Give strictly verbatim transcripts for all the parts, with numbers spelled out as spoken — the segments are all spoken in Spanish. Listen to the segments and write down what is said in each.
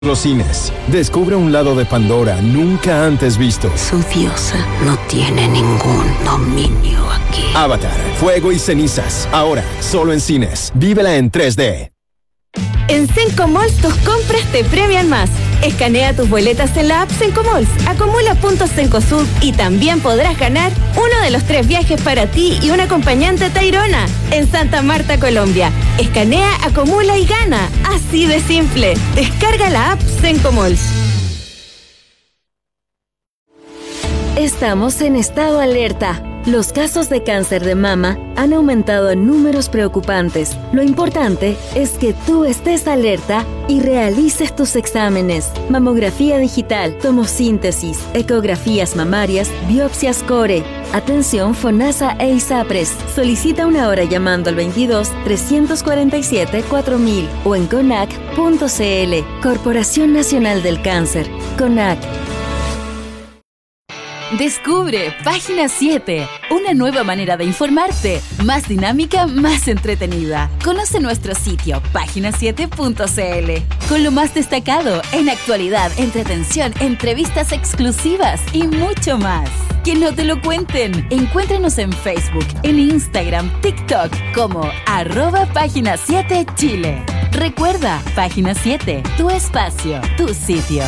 Los cines. Descubre un lado de Pandora nunca antes visto. Su diosa no tiene ningún dominio aquí. Avatar, Fuego y Cenizas. Ahora, solo en cines. Vívela en tres D. En Sencomalls tus compras te premian más. Escanea tus boletas en la app Sencomalls, acumula puntos Cencosud y también podrás ganar uno de los tres viajes para ti y un acompañante Tayrona en Santa Marta, Colombia. Escanea, acumula y gana. Así de simple. Descarga la app Sencomalls. Estamos en estado alerta. Los casos de cáncer de mama han aumentado en números preocupantes. Lo importante es que tú estés alerta y realices tus exámenes. Mamografía digital, tomosíntesis, ecografías mamarias, biopsias core. Atención FONASA e ISAPRES. Solicita una hora llamando al veintidós, trescientos cuarenta y siete, cuatro mil o en conac punto cl. Corporación Nacional del Cáncer. CONAC. Descubre Página siete, una nueva manera de informarte, más dinámica, más entretenida. Conoce nuestro sitio página siete punto cl, con lo más destacado en actualidad, entretención, entrevistas exclusivas y mucho más. Que no te lo cuenten. Encuéntranos en Facebook, en Instagram, TikTok como arroba Página siete Chile. Recuerda, Página siete, tu espacio, tu sitio.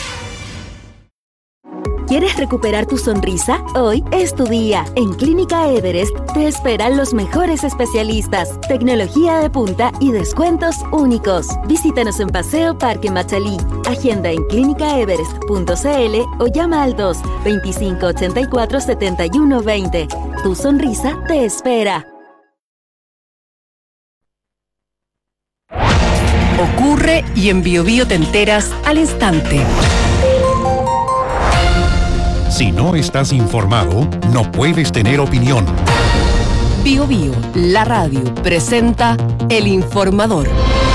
¿Quieres recuperar tu sonrisa? Hoy es tu día. En Clínica Everest te esperan los mejores especialistas, tecnología de punta y descuentos únicos. Visítanos en Paseo Parque Machalí. Agenda en clínica everest punto cl o llama al dos, veinticinco, ochenta y cuatro, setenta y uno, veinte. Tu sonrisa te espera. Ocurre y en Biobío te enteras al instante. Si no estás informado, no puedes tener opinión. Biobío, la radio, presenta El Informador.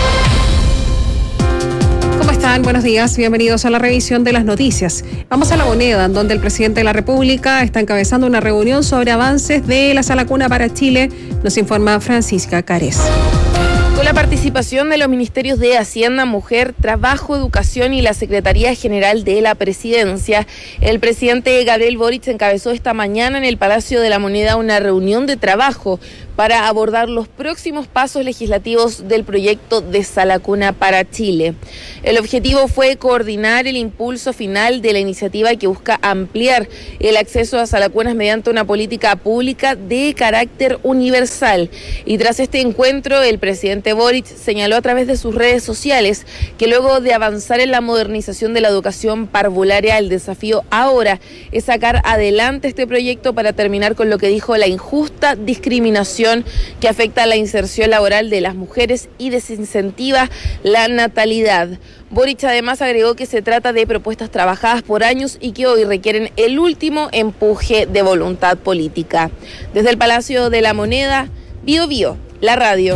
¿Cómo están? Buenos días, bienvenidos a la revisión de las noticias. Vamos a La Moneda, donde el presidente de la República está encabezando una reunión sobre avances de la Sala Cuna para Chile. Nos informa Francisca Cárez. Con la participación de los ministerios de Hacienda, Mujer, Trabajo, Educación y la Secretaría General de la Presidencia, el presidente Gabriel Boric encabezó esta mañana en el Palacio de la Moneda una reunión de trabajo para abordar los próximos pasos legislativos del proyecto de Sala Cuna para Chile. El objetivo fue coordinar el impulso final de la iniciativa que busca ampliar el acceso a salacunas mediante una política pública de carácter universal. Y tras este encuentro, el presidente Boric señaló a través de sus redes sociales que luego de avanzar en la modernización de la educación parvularia, el desafío ahora es sacar adelante este proyecto para terminar con lo que dijo la injusta discriminación que afecta a la inserción laboral de las mujeres y desincentiva la natalidad. Boric además agregó que se trata de propuestas trabajadas por años y que hoy requieren el último empuje de voluntad política. Desde el Palacio de la Moneda, Biobío, la radio.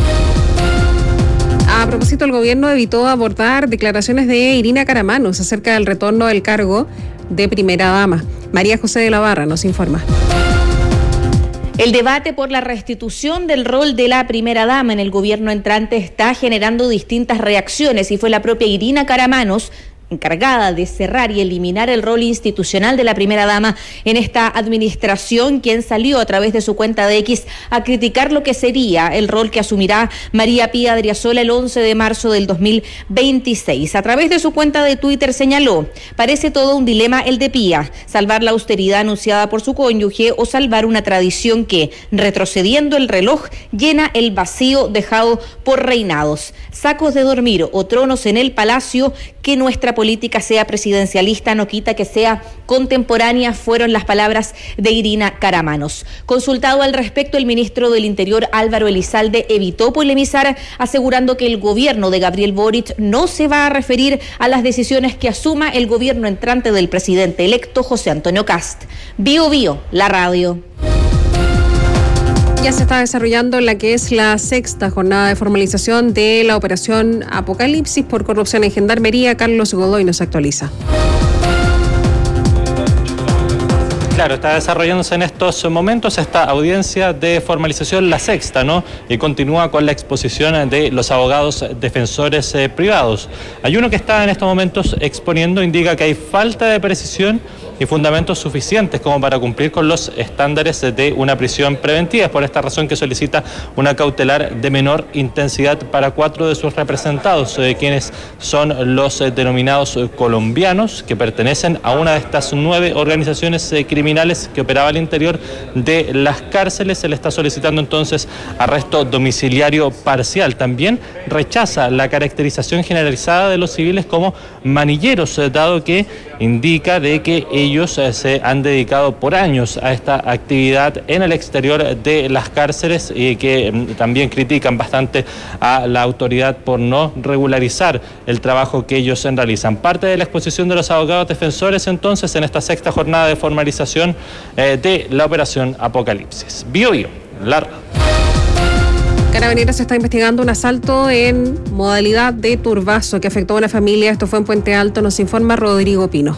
A propósito, el gobierno evitó abordar declaraciones de Irina Caramanos acerca del retorno del cargo de primera dama. María José de la Barra nos informa. El debate por la restitución del rol de la primera dama en el gobierno entrante está generando distintas reacciones y fue la propia Irina Caramanos, encargada de cerrar y eliminar el rol institucional de la primera dama en esta administración, quien salió a través de su cuenta de X a criticar lo que sería el rol que asumirá María Pía Adriasola el once de marzo del dos mil veintiséis. A través de su cuenta de Twitter señaló: parece todo un dilema el de Pía, salvar la austeridad anunciada por su cónyuge o salvar una tradición que, retrocediendo el reloj, llena el vacío dejado por reinados. Sacos de dormir o tronos en el palacio, que nuestra política sea presidencialista no quita que sea contemporánea, fueron las palabras de Irina Caramanos. Consultado al respecto, el ministro del Interior Álvaro Elizalde evitó polemizar, asegurando que el gobierno de Gabriel Boric no se va a referir a las decisiones que asuma el gobierno entrante del presidente electo José Antonio Kast. Bio Bio, la radio. Ya se está desarrollando la que es la sexta jornada de formalización de la operación Apocalipsis por corrupción en Gendarmería. Carlos Godoy nos actualiza. Claro, está desarrollándose en estos momentos esta audiencia de formalización, la sexta, ¿no? Y continúa con la exposición de los abogados defensores eh, privados. Hay uno que está en estos momentos exponiendo, indica que hay falta de precisión y fundamentos suficientes como para cumplir con los estándares de una prisión preventiva. Es por esta razón que solicita una cautelar de menor intensidad para cuatro de sus representados, eh, quienes son los eh, denominados eh, colombianos, que pertenecen a una de estas nueve organizaciones eh, criminales que operaba al interior de las cárceles. Se le está solicitando entonces arresto domiciliario parcial. También rechaza la caracterización generalizada de los civiles como manilleros, eh, dado que indica de que ellos eh, se han dedicado por años a esta actividad en el exterior de las cárceles y que mm, también critican bastante a la autoridad por no regularizar el trabajo que ellos realizan. Parte de la exposición de los abogados defensores entonces en esta sexta jornada de formalización eh, de la operación Apocalipsis. Bio Bio, la radio. Carabineros está investigando un asalto en modalidad de turbazo que afectó a una familia. Esto fue en Puente Alto, nos informa Rodrigo Pino.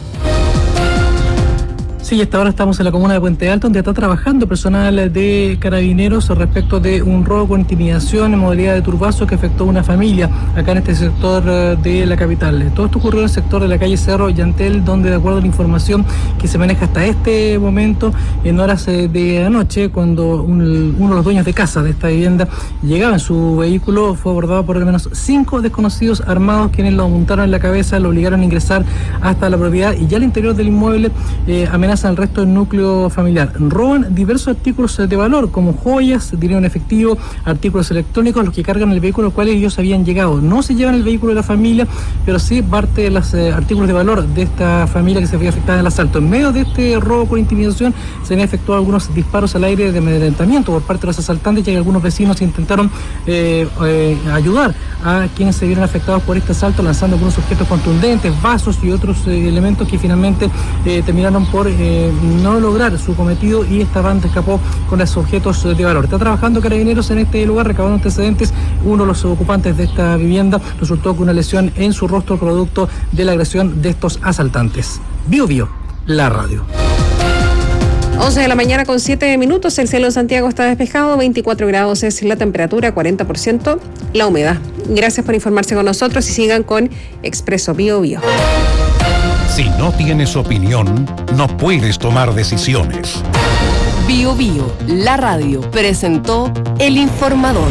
Sí, hasta ahora estamos en la comuna de Puente Alto, donde está trabajando personal de Carabineros respecto de un robo con intimidación en modalidad de turbazo que afectó a una familia acá en este sector de la capital. Todo esto ocurrió en el sector de la calle Cerro Yantel, donde de acuerdo a la información que se maneja hasta este momento, en horas de anoche, cuando un, uno de los dueños de casa de esta vivienda llegaba en su vehículo, fue abordado por al menos cinco desconocidos armados, quienes lo montaron en la cabeza, lo obligaron a ingresar hasta la propiedad y ya al interior del inmueble eh, amenazan al resto del núcleo familiar. Roban diversos artículos de valor, como joyas, dinero en efectivo, artículos electrónicos, los que cargan el vehículo al cual ellos habían llegado. No se llevan el vehículo de la familia, pero sí parte de los eh, artículos de valor de esta familia que se había afectada en el asalto. En medio de este robo con intimidación se habían efectuado algunos disparos al aire de amedrentamiento por parte de los asaltantes, ya que algunos vecinos intentaron eh, eh, ayudar a quienes se vieron afectados por este asalto, lanzando algunos objetos contundentes, vasos y otros eh, elementos que finalmente eh, terminaron por eh, no lograr su cometido y esta banda escapó con los objetos de valor. Está trabajando Carabineros en este lugar, recabando antecedentes. Uno de los ocupantes de esta vivienda resultó con una lesión en su rostro producto de la agresión de estos asaltantes. Bio Bio, la radio. once de la mañana con siete minutos, el cielo en Santiago está despejado, veinticuatro grados es la temperatura, cuarenta por ciento la humedad. Gracias por informarse con nosotros y sigan con Expreso Bio Bio. Si no tienes opinión, no puedes tomar decisiones. Bio Bio, la radio, presentó El Informador.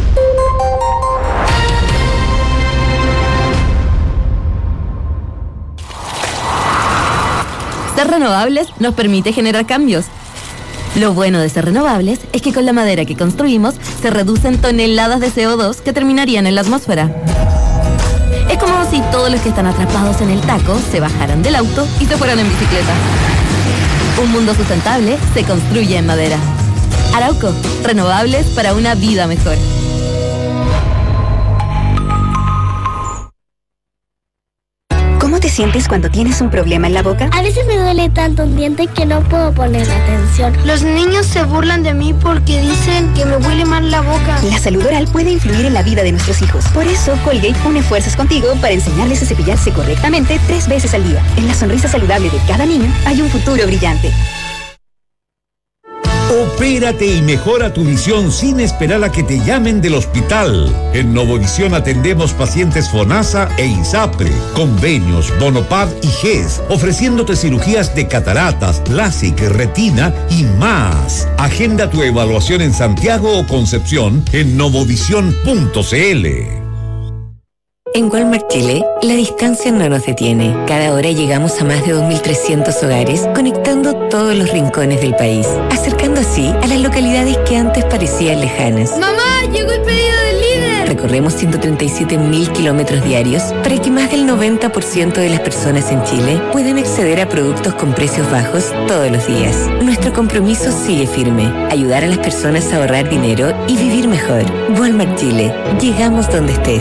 Ser renovables nos permite generar cambios. Lo bueno de ser renovables es que con la madera que construimos se reducen toneladas de C O dos que terminarían en la atmósfera. Es como si todos los que están atrapados en el taco se bajaran del auto y se fueran en bicicleta. Un mundo sustentable se construye en madera. Arauco, renovables para una vida mejor. ¿Cómo te sientes cuando tienes un problema en la boca? A veces me duele tanto un diente que no puedo poner atención. Los niños se burlan de mí porque dicen que me huele mal la boca. La salud oral puede influir en la vida de nuestros hijos. Por eso, Colgate une fuerzas contigo para enseñarles a cepillarse correctamente tres veces al día. En la sonrisa saludable de cada niño hay un futuro brillante. Opérate y mejora tu visión sin esperar a que te llamen del hospital. En Novovisión atendemos pacientes FONASA e ISAPRE, convenios, Bonopar y G E S, ofreciéndote cirugías de cataratas, LASIK, retina y más. Agenda tu evaluación en Santiago o Concepción en novovisión punto c l. En Walmart Chile, la distancia no nos detiene. Cada hora llegamos a más de dos mil trescientos hogares, conectando todos los rincones del país, acercando así a las localidades que antes parecían lejanas. ¡Mamá, llegó el pedido del líder! Recorremos ciento treinta y siete mil kilómetros diarios para que más del noventa por ciento de las personas en Chile puedan acceder a productos con precios bajos todos los días. Nuestro compromiso sigue firme: ayudar a las personas a ahorrar dinero y vivir mejor. Walmart Chile, llegamos donde estés.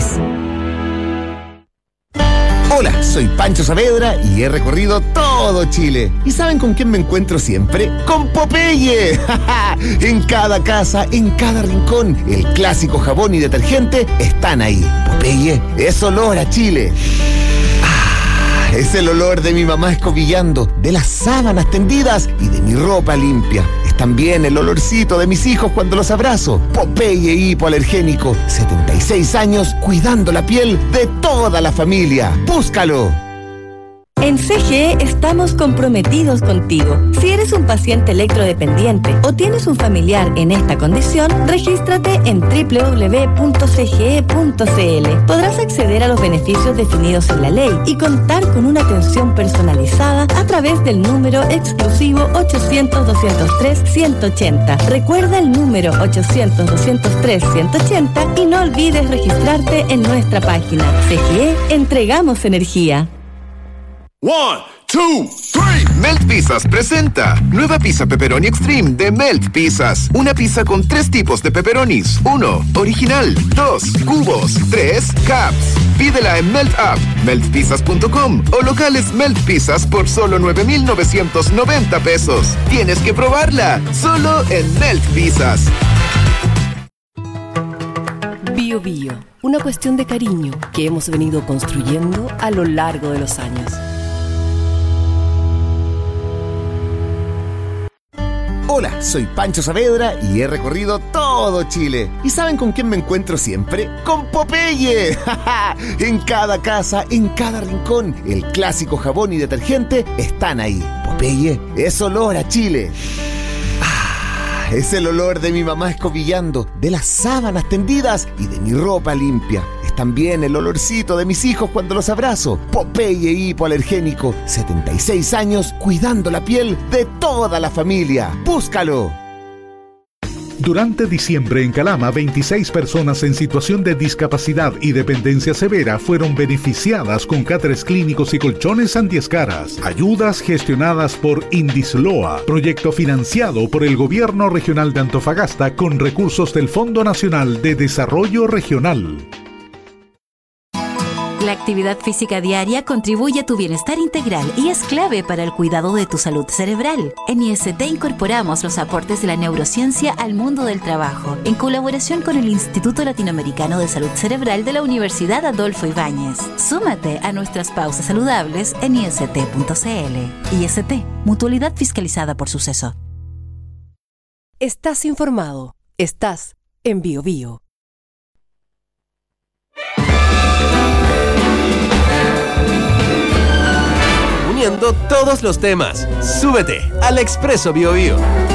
Hola, soy Pancho Saavedra y he recorrido todo Chile. ¿Y saben con quién me encuentro siempre? ¡Con Popeye! En cada casa, en cada rincón, el clásico jabón y detergente están ahí. Popeye es olor a Chile. Ah, es el olor de mi mamá escobillando, de las sábanas tendidas y de mi ropa limpia. Es también el olorcito de mis hijos cuando los abrazo. Popeye hipoalergénico, setenta y seis años cuidando la piel de toda la familia. ¡Búscalo! En C G E estamos comprometidos contigo. Si eres un paciente electrodependiente o tienes un familiar en esta condición, regístrate en doble u doble u doble u punto c g e punto c l. Podrás acceder a los beneficios definidos en la ley y contar con una atención personalizada a través del número exclusivo ochocientos, doscientos tres, ciento ochenta. Recuerda el número ochocientos, doscientos tres, ciento ochenta y no olvides registrarte en nuestra página. C G E, entregamos energía. One, two, three. Melt Pizzas presenta nueva pizza pepperoni extreme de Melt Pizzas. Una pizza con tres tipos de pepperonis. Uno, original. Dos, cubos. Tres, caps. Pídela en Melt App, melt pizzas punto com o locales Melt Pizzas por solo nueve mil novecientos noventa pesos. Tienes que probarla, solo en Melt Pizzas. Bio Bio, una cuestión de cariño que hemos venido construyendo a lo largo de los años. Hola, soy Pancho Saavedra y he recorrido todo Chile. ¿Y saben con quién me encuentro siempre? ¡Con Popeye! En cada casa, en cada rincón, el clásico jabón y detergente están ahí. Popeye es olor a Chile. Ah, es el olor de mi mamá escobillando, de las sábanas tendidas y de mi ropa limpia. Es también el olorcito de mis hijos cuando los abrazo. Popeye hipoalergénico, setenta y seis años cuidando la piel de toda la familia. ¡Búscalo! Durante diciembre en Calama, veintiséis personas en situación de discapacidad y dependencia severa fueron beneficiadas con catres clínicos y colchones antiescaras. Ayudas gestionadas por Indisloa, proyecto financiado por el Gobierno Regional de Antofagasta con recursos del Fondo Nacional de Desarrollo Regional. La actividad física diaria contribuye a tu bienestar integral y es clave para el cuidado de tu salud cerebral. En I S T incorporamos los aportes de la neurociencia al mundo del trabajo, en colaboración con el Instituto Latinoamericano de Salud Cerebral de la Universidad Adolfo Ibáñez. Súmate a nuestras pausas saludables en i s t punto c l. I S T, mutualidad fiscalizada por Suceso. Estás informado. Estás en Bio Bio. Uniendo todos los temas. Súbete al Expreso Bio Bio.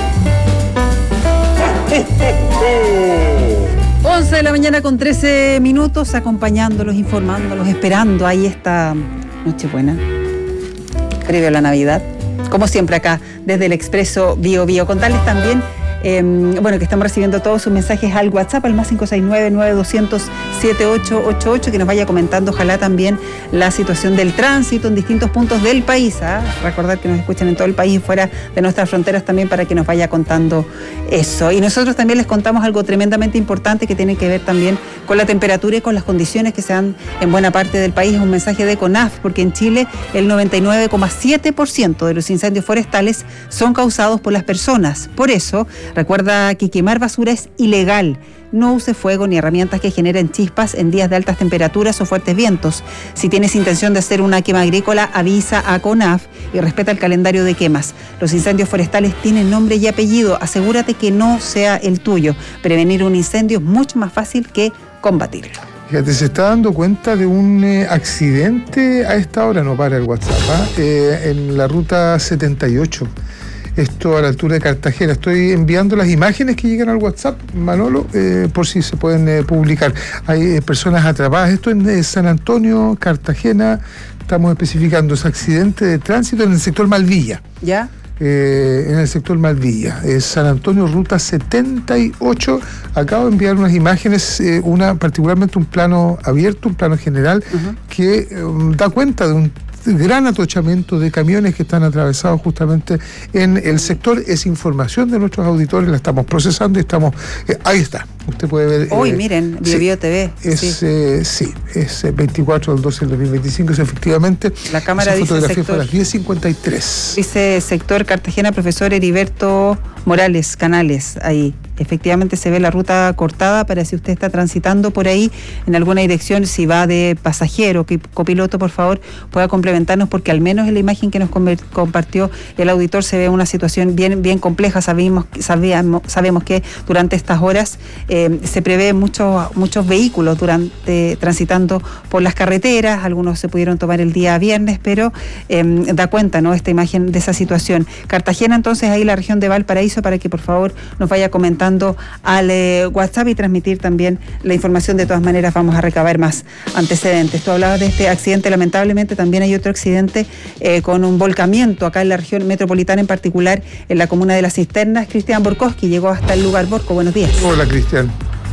once de la mañana con trece minutos, acompañándolos, informándolos, esperando ahí esta Nochebuena, previo a la Navidad. Como siempre acá, desde el Expreso Bio Bio. Contarles también Eh, bueno, que estamos recibiendo todos sus mensajes al WhatsApp, al más cinco seis nueve, nueve dos cero cero, siete ocho ocho ocho, que nos vaya comentando, ojalá también la situación del tránsito en distintos puntos del país. ¿eh? Recordar que nos escuchan en todo el país y fuera de nuestras fronteras también, para que nos vaya contando eso. Y nosotros también les contamos algo tremendamente importante que tiene que ver también con la temperatura y con las condiciones que se dan en buena parte del país. Un mensaje de CONAF, porque en Chile el noventa y nueve coma siete por ciento de los incendios forestales son causados por las personas. Por eso, recuerda que quemar basura es ilegal. No use fuego ni herramientas que generen chispas en días de altas temperaturas o fuertes vientos. Si tienes intención de hacer una quema agrícola, avisa a CONAF y respeta el calendario de quemas. Los incendios forestales tienen nombre y apellido. Asegúrate que no sea el tuyo. Prevenir un incendio es mucho más fácil que combatirlo. Fíjate, se está dando cuenta de un eh, accidente a esta hora, no para el WhatsApp, ¿eh? Eh, en la ruta setenta y ocho. Esto a la altura de Cartagena. Estoy enviando las imágenes que llegan al WhatsApp, Manolo, eh, por si se pueden eh, publicar. Hay eh, personas atrapadas. Esto en eh, San Antonio, Cartagena. Estamos especificando ese accidente de tránsito en el sector Malvilla. ¿Ya? Eh, en el sector Malvilla. Eh, San Antonio, ruta setenta y ocho. Acabo de enviar unas imágenes, eh, una particularmente un plano abierto, un plano general, uh-huh. que eh, da cuenta de un gran atochamiento de camiones que están atravesados justamente en el sector. Es información de nuestros auditores, la estamos procesando y estamos... Eh, ahí está, Usted puede ver... Hoy, eh, miren, sí, BioBio T V. Es, sí, eh, sí es veinticuatro del doce del dos mil veinticinco, es efectivamente. La cámara esa dice fotografía sector, fue a las diez cincuenta y tres. Dice sector Cartagena, profesor Heriberto Morales Canales, ahí. Efectivamente se ve la ruta cortada para si usted está transitando por ahí en alguna dirección, si va de pasajero, que copiloto, por favor, pueda complementarnos, porque al menos en la imagen que nos compartió el auditor se ve una situación bien, bien compleja. Sabemos, sabíamos, sabemos que durante estas horas eh, se prevé muchos, muchos vehículos durante transitando por las carreteras, algunos se pudieron tomar el día viernes, pero eh, da cuenta, ¿no?, esta imagen de esa situación. Cartagena, entonces, ahí la región de Valparaíso, para que por favor nos vaya comentando al eh, WhatsApp y transmitir también la información. De todas maneras vamos a recabar más antecedentes. Tú hablabas de este accidente, lamentablemente también hay otro accidente eh, con un volcamiento acá en la región metropolitana, en particular en la comuna de Las Cisternas. Cristian Borkowski llegó hasta el lugar. Borco, buenos días. Hola, Cristian.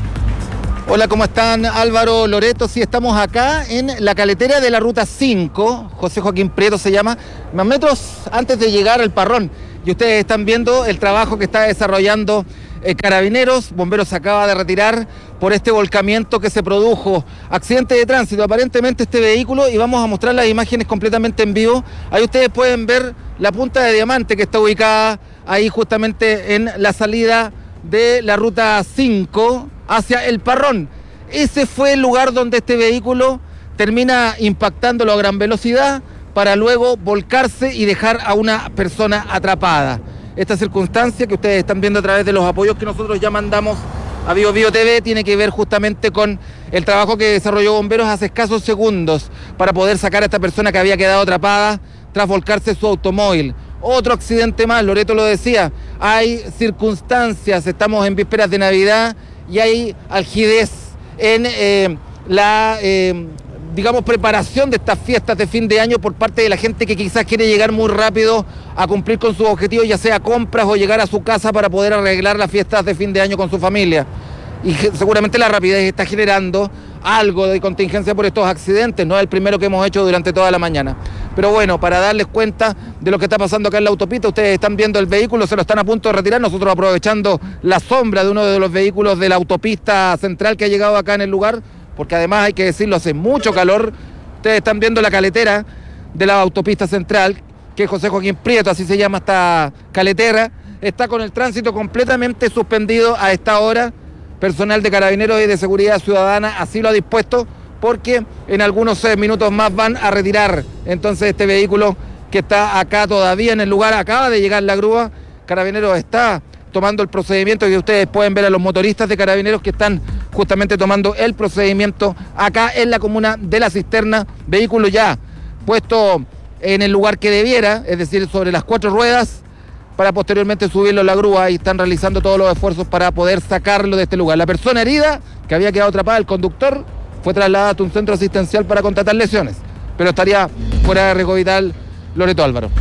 Hola, ¿cómo están? Álvaro, Loreto, sí, estamos acá en la caletera de la ruta cinco, José Joaquín Prieto se llama, más metros antes de llegar al Parrón. Y ustedes están viendo el trabajo que está desarrollando eh, Carabineros. Bomberos se acaba de retirar por este volcamiento que se produjo. Accidente de tránsito, aparentemente este vehículo, y vamos a mostrar las imágenes completamente en vivo. Ahí ustedes pueden ver la punta de diamante que está ubicada ahí justamente en la salida de la ruta cinco hacia el Parrón. Ese fue el lugar donde este vehículo termina impactándolo a gran velocidad para luego volcarse y dejar a una persona atrapada. Esta circunstancia que ustedes están viendo a través de los apoyos que nosotros ya mandamos a BioBio T V tiene que ver justamente con el trabajo que desarrolló Bomberos hace escasos segundos para poder sacar a esta persona que había quedado atrapada tras volcarse su automóvil. Otro accidente más, Loreto lo decía, hay circunstancias, estamos en vísperas de Navidad y hay algidez en eh, la... Eh, digamos, preparación de estas fiestas de fin de año por parte de la gente que quizás quiere llegar muy rápido a cumplir con sus objetivos, ya sea compras o llegar a su casa para poder arreglar las fiestas de fin de año con su familia. Y seguramente la rapidez está generando algo de contingencia por estos accidentes, no es el primero que hemos hecho durante toda la mañana. Pero bueno, para darles cuenta de lo que está pasando acá en la autopista, ustedes están viendo el vehículo, se lo están a punto de retirar, nosotros aprovechando la sombra de uno de los vehículos de la autopista central que ha llegado acá en el lugar, porque además hay que decirlo, hace mucho calor. Ustedes están viendo la caletera de la autopista central, que es José Joaquín Prieto, así se llama esta caletera, está con el tránsito completamente suspendido a esta hora. Personal de Carabineros y de Seguridad Ciudadana así lo ha dispuesto, porque en algunos minutos más van a retirar entonces este vehículo que está acá todavía en el lugar. Acaba de llegar la grúa, Carabineros está tomando el procedimiento, y ustedes pueden ver a los motoristas de Carabineros que están justamente tomando el procedimiento acá en la comuna de La Cisterna. Vehículo ya puesto en el lugar que debiera, es decir, sobre las cuatro ruedas, para posteriormente subirlo a la grúa, y están realizando todos los esfuerzos para poder sacarlo de este lugar. La persona herida, que había quedado atrapada, el conductor, fue trasladada a un centro asistencial para contratar lesiones, pero estaría fuera de riesgo vital. Loreto, Álvaro.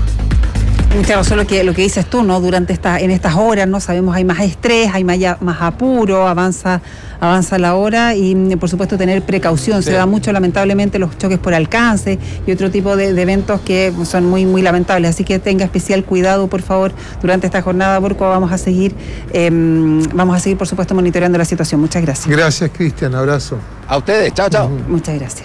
Claro, solo que lo que dices tú, ¿no? Durante esta, en estas horas, ¿no? Sabemos hay más estrés, hay más, más apuro, avanza, avanza la hora, y por supuesto tener precaución. Sí. Se da mucho, lamentablemente, los choques por alcance y otro tipo de, de eventos que son muy, muy lamentables. Así que tenga especial cuidado, por favor, durante esta jornada, Borco. Vamos a seguir, eh, vamos a seguir, por supuesto, monitoreando la situación. Muchas gracias. Gracias, Cristian. Abrazo. A ustedes. Chao, chao. Uh-huh. Muchas gracias.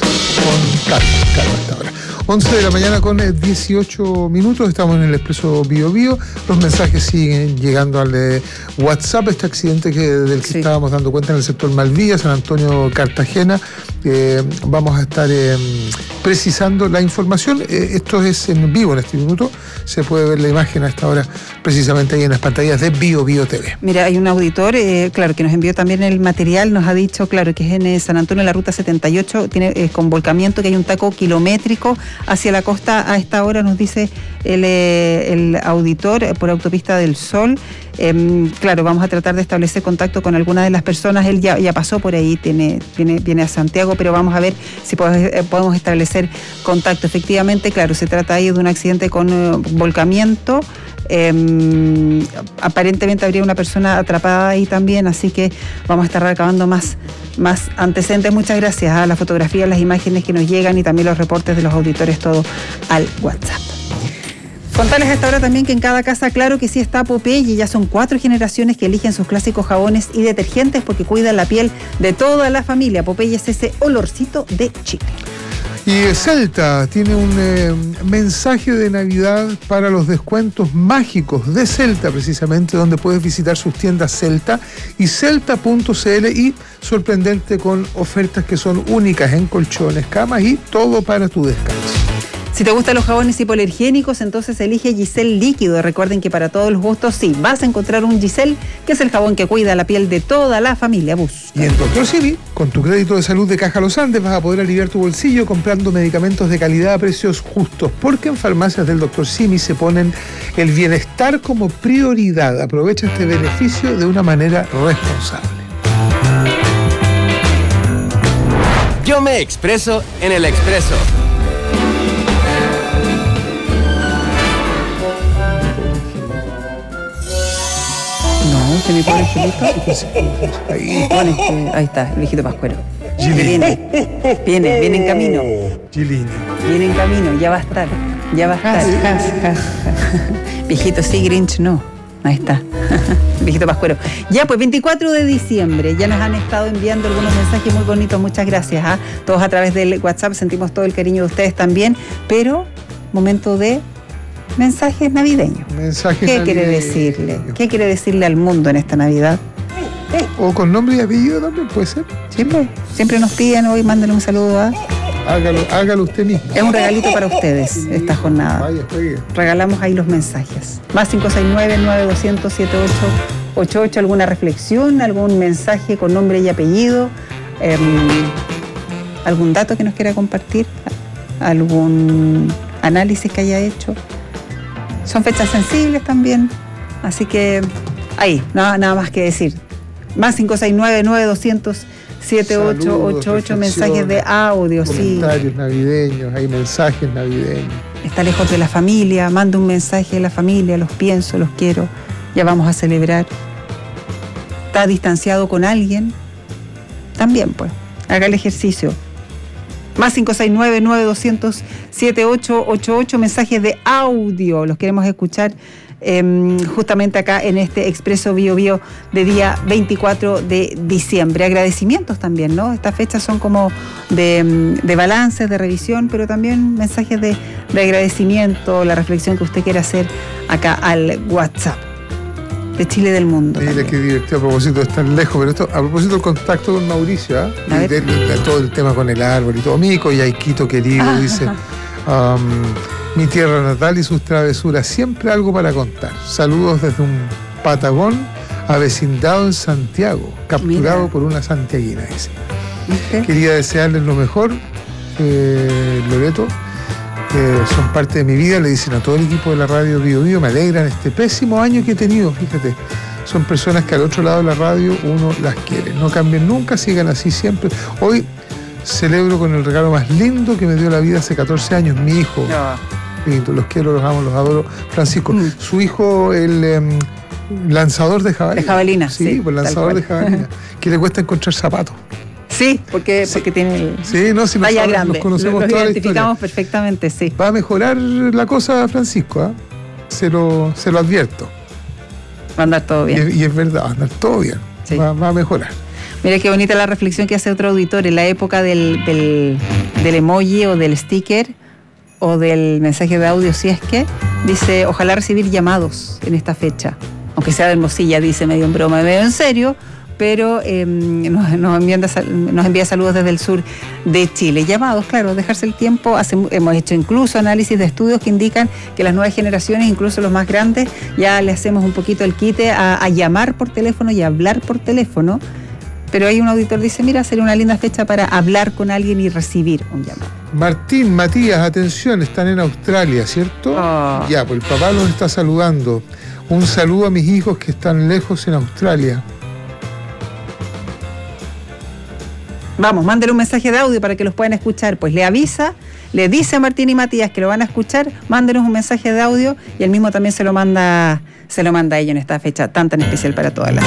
Con calma, calma hasta ahora. once de la mañana con dieciocho minutos, estamos en el Expreso BioBio. Los mensajes siguen llegando al de WhatsApp. Este accidente que, del que sí. estábamos dando cuenta en el sector Malvía, San Antonio, Cartagena. Eh, vamos a estar eh, precisando la información. Eh, esto es en vivo en este minuto. Se puede ver la imagen a esta hora precisamente ahí en las pantallas de BioBio T V. Mira, hay un auditor, eh, claro, que nos envió también el material. Nos ha dicho, claro, que es en San Antonio, en la ruta setenta y ocho, tiene eh, con volcamiento, que hay un taco kilométrico hacia la costa a esta hora, nos dice el, eh, el auditor, eh, por Autopista del Sol. Eh, claro, vamos a tratar de establecer contacto con alguna de las personas. Él ya, ya pasó por ahí, tiene, viene, viene a Santiago, pero vamos a ver si podemos, eh, podemos establecer contacto. Efectivamente, claro, se trata ahí de un accidente con eh, volcamiento. Eh, aparentemente habría una persona atrapada ahí también, así que vamos a estar recabando más, más antecedentes. Muchas gracias a las fotografías, las imágenes que nos llegan y también los reportes de los auditores, todo al WhatsApp. Contarles a esta hora también que en cada casa, claro que sí está Popeye. Ya son cuatro generaciones que eligen sus clásicos jabones y detergentes porque cuidan la piel de toda la familia. Popeye es ese olorcito de Chile. Y Celta tiene un eh, mensaje de Navidad para los descuentos mágicos de Celta, precisamente, donde puedes visitar sus tiendas Celta y celta punto c l y sorprenderte con ofertas que son únicas en colchones, camas y todo para tu descanso. Si te gustan los jabones hipoalergénicos, entonces elige Giselle Líquido. Recuerden que para todos los gustos, sí, vas a encontrar un Giselle, que es el jabón que cuida la piel de toda la familia. Busca. Y en Doctor Simi, con tu crédito de salud de Caja Los Andes, vas a poder aliviar tu bolsillo comprando medicamentos de calidad a precios justos, porque en farmacias del Doctor Simi se ponen el bienestar como prioridad. Aprovecha este beneficio de una manera responsable. Yo me expreso en el Expreso. No, este mi pobre angelito. Ahí, este, ahí está, el viejito pascuero. Viene, viene, viene en camino. Gilini. Viene en camino, ya va a estar. Ya va a estar. Has, has, has. Viejito sí, Grinch no. Ahí está. Viejito pascuero. Ya, pues veinticuatro de diciembre. Ya nos han estado enviando algunos mensajes muy bonitos. Muchas gracias. ¿eh? Todos a través del WhatsApp. Sentimos todo el cariño de ustedes también. Pero, momento de mensajes navideños. Mensajes ¿Qué navideños. quiere decirle? ¿Qué quiere decirle al mundo en esta Navidad? O con nombre y apellido también puede ser. Siempre, siempre nos piden hoy, mándenle un saludo a... Hágalo, hágalo usted mismo. Es un regalito para ustedes esta jornada. Vaya, juegue. Regalamos ahí los mensajes. Más cinco seis nueve, nueve dos cero cero, siete ocho ocho ocho. ¿Alguna reflexión? ¿Algún mensaje con nombre y apellido? Eh, ¿Algún dato que nos quiera compartir? ¿Algún análisis que haya hecho? Son fechas sensibles también. Así que ahí, nada, nada más que decir. Más cinco seis nueve, nueve dos cero cero, siete ocho ocho ocho. Mensajes de audio, sí. Comentarios navideños, hay mensajes navideños. Está lejos de la familia, manda un mensaje de la familia, los pienso, los quiero, ya vamos a celebrar. Está distanciado con alguien, también pues, haga el ejercicio. Más cinco seis nueve, nueve dos cero cero, siete ocho ocho ocho. Mensajes de audio, los queremos escuchar eh, justamente acá en este Expreso Bio Bio de día veinticuatro de diciembre. Agradecimientos también, ¿no? Estas fechas son como de, de balance, de revisión, pero también mensajes de, de agradecimiento, la reflexión que usted quiera hacer acá al WhatsApp de Chile del Mundo. Mira qué divertido a propósito de estar lejos, pero esto a propósito del contacto con Mauricio, ¿eh? Y de, de, de todo el tema con el árbol y todo. Mico y Aiquito querido, ah, dice, um, mi tierra natal y sus travesuras, siempre algo para contar. Saludos desde un Patagón avecindado en Santiago, capturado Mira. por una santiaguina, dice. ¿Viste? Quería desearles lo mejor, eh, Loreto. Eh, son parte de mi vida, le dicen a todo el equipo de la radio Bio Bio, me alegran este pésimo año que he tenido, fíjate, son personas que al otro lado de la radio uno las quiere, no cambien nunca, sigan así siempre. Hoy celebro con el regalo más lindo que me dio la vida hace catorce años, mi hijo. No. Lindo, los quiero, los amo, los adoro. Francisco, mm. su hijo, el eh, lanzador de jabalina. De jabalina, sí. Sí, pues lanzador de jabalina, que le cuesta encontrar zapatos. Sí, porque, sí. porque tiene el sí, no, si talla nos, grande. Nos conocemos los toda identificamos la historia. Perfectamente, sí. Va a mejorar la cosa, Francisco, ¿eh? se, lo, se lo advierto. Va a andar todo bien. Y es, y es verdad, va a andar todo bien. Sí. Va, va a mejorar. Mira qué bonita la reflexión que hace otro auditor. En la época del, del, del emoji o del sticker o del mensaje de audio, si es que, dice, ojalá recibir llamados en esta fecha. Aunque sea de Hermosilla, dice medio en broma, medio en serio, pero eh, nos, nos, envía, nos envía saludos desde el sur de Chile. Llamados, claro, dejarse el tiempo. Hace, hemos hecho incluso análisis de estudios que indican que las nuevas generaciones, incluso los más grandes, ya le hacemos un poquito el quite a, a llamar por teléfono y a hablar por teléfono. Pero hay un auditor que dice, mira, sería una linda fecha para hablar con alguien y recibir un llamado. Martín, Matías, atención, están en Australia, ¿cierto? Oh. Ya, pues el papá los está saludando. Un saludo a mis hijos que están lejos en Australia. Vamos, mándale un mensaje de audio para que los puedan escuchar. Pues le avisa, le dice a Martín y Matías que lo van a escuchar, mándenos un mensaje de audio y él mismo también se lo manda, se lo manda a ellos en esta fecha tan tan especial para todas las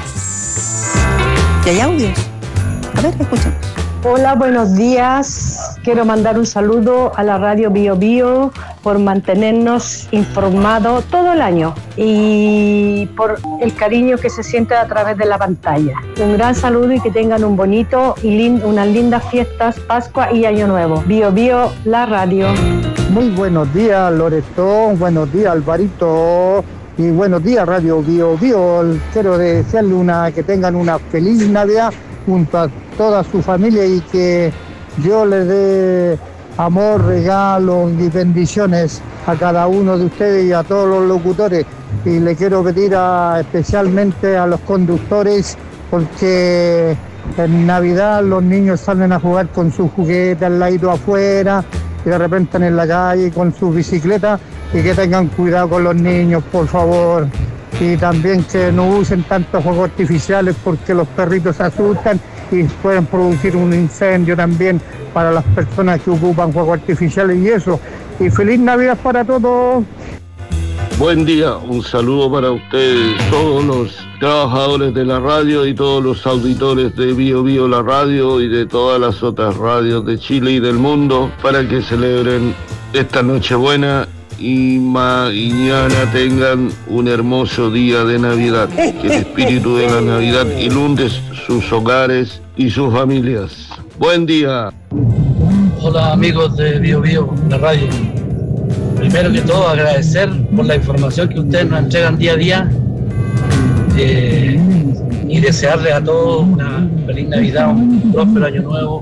familias. ¿Y hay audios? A ver, escuchemos. Hola, buenos días. Quiero mandar un saludo a la radio Bio Bio por mantenernos informados todo el año y por el cariño que se siente a través de la pantalla. Un gran saludo y que tengan un bonito y lindo, unas lindas fiestas, Pascua y Año Nuevo. Bio Bio, la radio. Muy buenos días, Loreto. Buenos días, Alvarito. Y buenos días, Radio Bio Bio. Quiero desearle una, que tengan una feliz Navidad junto a toda su familia y que Dios les dé amor, regalos y bendiciones a cada uno de ustedes y a todos los locutores. Y le quiero pedir a, especialmente a los conductores, porque en Navidad los niños salen a jugar con sus juguetes al lado afuera y de repente están en la calle con sus bicicletas, y que tengan cuidado con los niños, por favor. Y también que no usen tantos fuegos artificiales porque los perritos se asustan y pueden producir un incendio también para las personas que ocupan fuegos artificiales y eso. Y feliz Navidad para todos. Buen día, un saludo para ustedes, todos los trabajadores de la radio y todos los auditores de Bio Bio la radio y de todas las otras radios de Chile y del mundo, para que celebren esta Nochebuena y mañana tengan un hermoso día de Navidad. Que el espíritu de la Navidad inunde sus hogares y sus familias. Buen día. Hola amigos de Bio Bio, la radio. Primero que todo agradecer por la información que ustedes nos entregan día a día eh, y desearles a todos una feliz Navidad, un próspero año nuevo.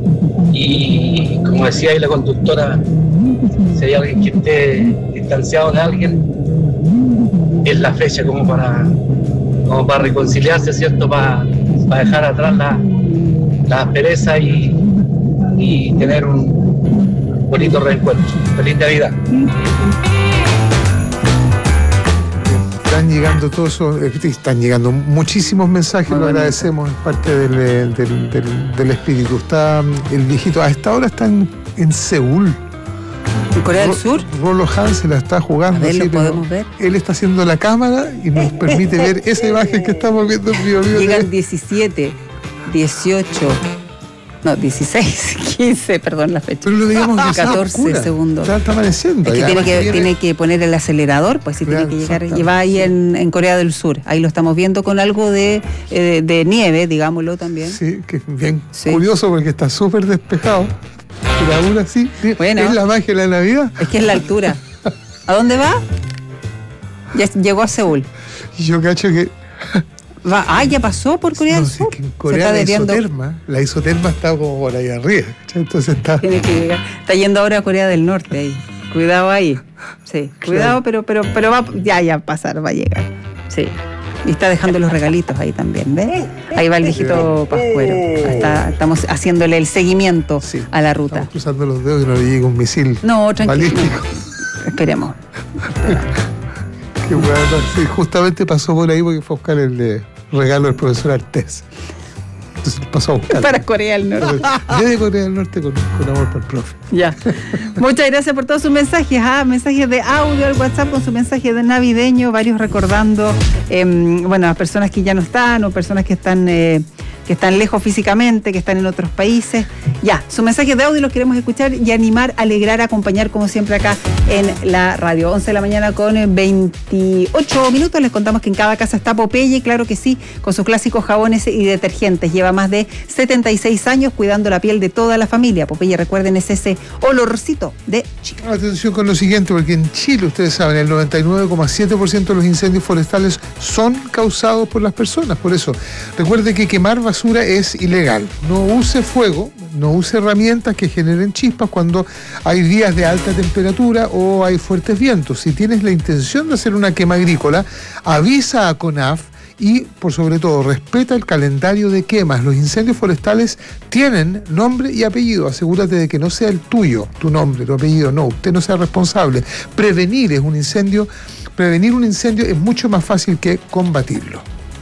Y como decía ahí la conductora, si hay alguien que esté distanciado de alguien, es la fecha como para, como para reconciliarse, ¿cierto? Para, para dejar atrás la, la aspereza y, y tener un bonito reencuentro. Feliz Navidad. Están llegando todos esos, están llegando muchísimos mensajes, lo agradecemos, es parte del, del, del, del espíritu. Está el viejito, a esta hora está en, en Seúl. ¿En Corea del Sur? Rolo Hansen la está jugando. A ver, así, ¿lo podemos ver? Él está haciendo la cámara y nos permite ver esa imagen que estamos viendo en Bio Bio. Llegan diecisiete, dieciocho, no, dieciséis, quince, perdón la fecha. Pero lo digamos que catorce segundos. Está, está amaneciendo. Es que tiene que, tiene que poner el acelerador, pues sí, claro, tiene que llegar. Lleva ahí en, en Corea del Sur. Ahí lo estamos viendo con algo de, eh, de nieve, digámoslo también. Sí, que es bien sí. curioso porque está súper despejado. Pero aún así, bueno, es la magia de la Navidad. Es que es la altura. ¿A dónde va? Ya llegó a Seúl. Y yo cacho que... Va, ah, ya pasó por Corea del no, Sur. Es que en Corea la isoterma, la isoterma está como por ahí arriba. Entonces está... Tiene que llegar. Está yendo ahora a Corea del Norte ahí. Cuidado ahí. Sí, cuidado, claro. pero, pero, pero va, ya, ya pasar, va a llegar. Sí. Y está dejando los regalitos ahí también, ¿ves? Ahí va el viejito pascuero. Está, estamos haciéndole el seguimiento sí, a la ruta. Estamos cruzando los dedos y no le llegue un misil no, tranquilo. balístico. Esperemos. Qué bueno. Sí, justamente pasó por ahí porque fue a buscar el eh, regalo del profesor Artés. Entonces pasó a buscar. Para Corea del Norte. Desde Corea del Norte con, con amor para el profe. Ya. Muchas gracias por todos sus mensajes. Ah, mensajes de audio al WhatsApp con su mensaje de navideño, varios recordando, eh, bueno, a personas que ya no están o personas que están, eh, que están lejos físicamente, que están en otros países. Ya, sus mensajes de audio los queremos escuchar y animar, alegrar, acompañar como siempre acá en la radio. once de la mañana con veintiocho minutos. Les contamos que en cada casa está Popeye, claro que sí, con sus clásicos jabones y detergentes. Lleva más de setenta y seis años cuidando la piel de toda la familia. Popeye, recuerden, es ese olorcito de Chile. Atención con lo siguiente, porque en Chile, ustedes saben, el noventa y nueve coma siete por ciento de los incendios forestales son causados por las personas. Por eso, recuerde que quemar basura es ilegal. No use fuego, no use herramientas que generen chispas cuando hay días de alta temperatura o hay fuertes vientos. Si tienes la intención de hacer una quema agrícola, avisa a CONAF y, por sobre todo, respeta el calendario de quemas. Los incendios forestales tienen nombre y apellido. Asegúrate de que no sea el tuyo, tu nombre, tu apellido. No, usted no sea responsable. Prevenir es un incendio, prevenir un incendio es mucho más fácil que combatirlo.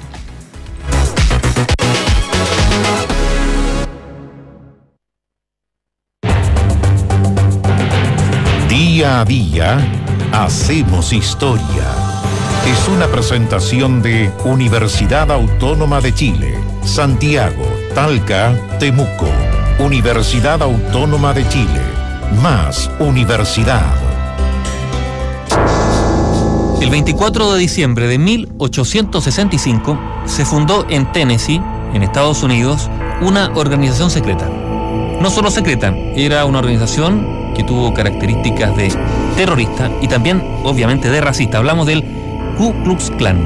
Día a día, hacemos historia. Es una presentación de Universidad Autónoma de Chile, Santiago, Talca, Temuco. Universidad Autónoma de Chile. Más universidad. El veinticuatro de diciembre de mil ochocientos sesenta y cinco se fundó en Tennessee, en Estados Unidos, una organización secreta. No solo secreta, era una organización que tuvo características de terrorista y también, obviamente, de racista. Hablamos del Ku Klux Klan.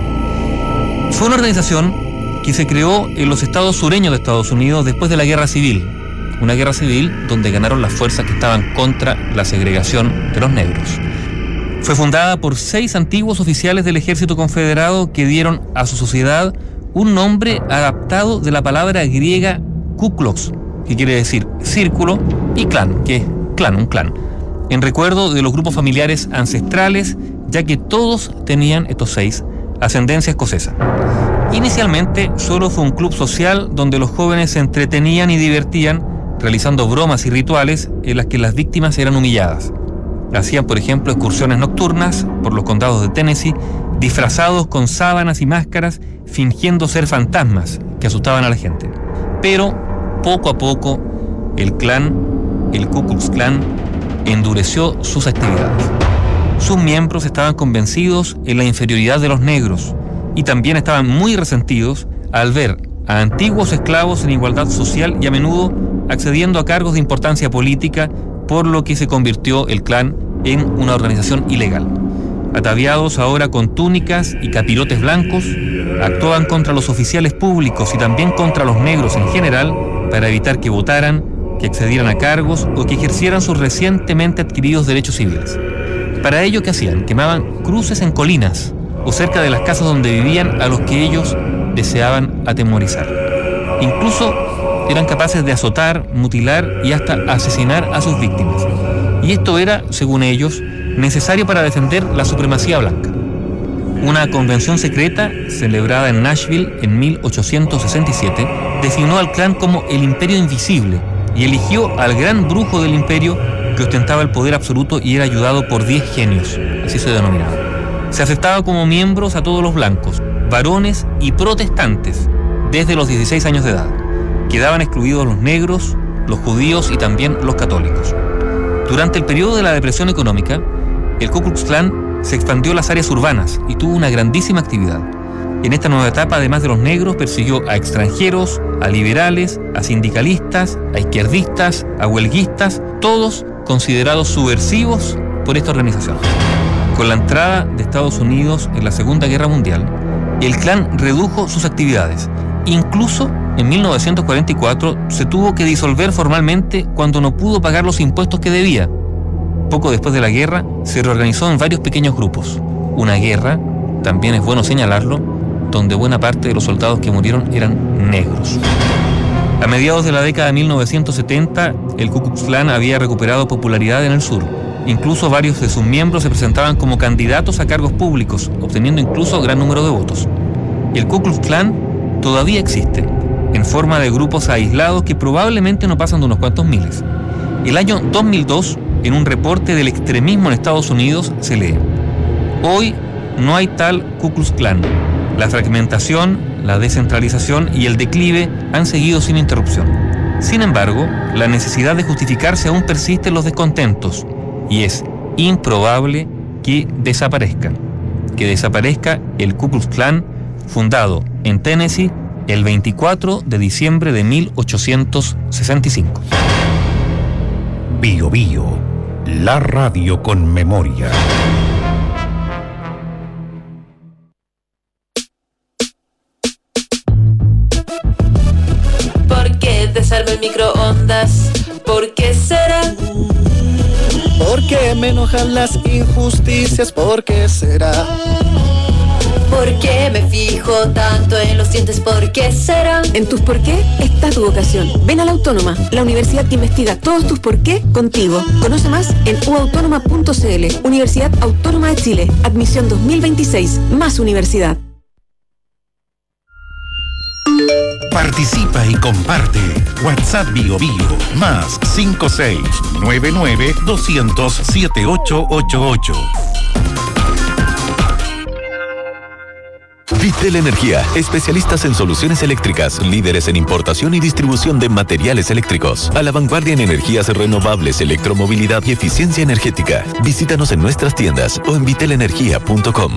Fue una organización que se creó en los estados sureños de Estados Unidos después de la Guerra Civil. Una guerra civil donde ganaron las fuerzas que estaban contra la segregación de los negros. Fue fundada por seis antiguos oficiales del ejército confederado que dieron a su sociedad un nombre adaptado de la palabra griega Ku Klux, que quiere decir círculo, y clan, que es clan, un clan, en recuerdo de los grupos familiares ancestrales, ya que todos tenían, estos seis, ascendencia escocesa. Inicialmente solo fue un club social donde los jóvenes se entretenían y divertían realizando bromas y rituales en las que las víctimas eran humilladas. Hacían, por ejemplo, excursiones nocturnas por los condados de Tennessee, disfrazados con sábanas y máscaras, fingiendo ser fantasmas que asustaban a la gente. Pero, poco a poco, el clan, el Ku Klux Klan, endureció sus actividades. Sus miembros estaban convencidos en la inferioridad de los negros y también estaban muy resentidos al ver a antiguos esclavos en igualdad social y a menudo accediendo a cargos de importancia política, por lo que se convirtió el clan en una organización ilegal. Ataviados ahora con túnicas y capirotes blancos, actuaban contra los oficiales públicos y también contra los negros en general para evitar que votaran, que accedieran a cargos o que ejercieran sus recientemente adquiridos derechos civiles. Para ello, ¿qué hacían? Quemaban cruces en colinas o cerca de las casas donde vivían a los que ellos deseaban atemorizar. Incluso eran capaces de azotar, mutilar y hasta asesinar a sus víctimas. Y esto era, según ellos, necesario para defender la supremacía blanca. Una convención secreta, celebrada en Nashville en mil ochocientos sesenta y siete, designó al clan como el Imperio Invisible y eligió al gran brujo del imperio que ostentaba el poder absoluto y era ayudado por diez genios, así se denominaba. Se aceptaba como miembros a todos los blancos, varones y protestantes, desde los dieciséis años de edad. Quedaban excluidos los negros, los judíos y también los católicos. Durante el periodo de la depresión económica, el Ku Klux Klan se expandió a las áreas urbanas y tuvo una grandísima actividad. En esta nueva etapa, además de los negros, persiguió a extranjeros, a liberales, a sindicalistas, a izquierdistas, a huelguistas, todos considerados subversivos por esta organización. Con la entrada de Estados Unidos en la Segunda Guerra Mundial, el Klan redujo sus actividades. Incluso en mil novecientos cuarenta y cuatro se tuvo que disolver formalmente cuando no pudo pagar los impuestos que debía. Poco después de la guerra, se reorganizó en varios pequeños grupos. Una guerra, también es bueno señalarlo, donde buena parte de los soldados que murieron eran negros. A mediados de la década de mil novecientos setenta, el Ku Klux Klan había recuperado popularidad en el sur. Incluso varios de sus miembros se presentaban como candidatos a cargos públicos, obteniendo incluso gran número de votos. El Ku Klux Klan todavía existe, en forma de grupos aislados que probablemente no pasan de unos cuantos miles. El año dos mil dos, en un reporte del extremismo en Estados Unidos, se lee: hoy no hay tal Ku Klux Klan. La fragmentación, la descentralización y el declive han seguido sin interrupción. Sin embargo, la necesidad de justificarse aún persiste en los descontentos y es improbable que desaparezca. Que desaparezca el Ku Klux Klan, fundado en Tennessee el veinticuatro de diciembre de mil ochocientos sesenta y cinco. Bio Bio, la radio con memoria. ¿Por qué te salva el microondas? ¿Por qué será? ¿Por qué me enojan las injusticias? ¿Por qué será? ¿Por qué me fijo tanto en los dientes? ¿Por qué será? En tus por qué está tu vocación. Ven a la Autónoma, la universidad que investiga todos tus por qué contigo. Conoce más en u autónoma punto c l. Universidad Autónoma de Chile. Admisión dos mil veintiséis. Más universidad. Participa y comparte. WhatsApp Bio Bio más cinco seis nueve nueve dos cero cero siete ocho ocho ocho. Vitel Energía, especialistas en soluciones eléctricas, líderes en importación y distribución de materiales eléctricos, a la vanguardia en energías renovables, electromovilidad y eficiencia energética. Visítanos en nuestras tiendas o en vitel energía punto com.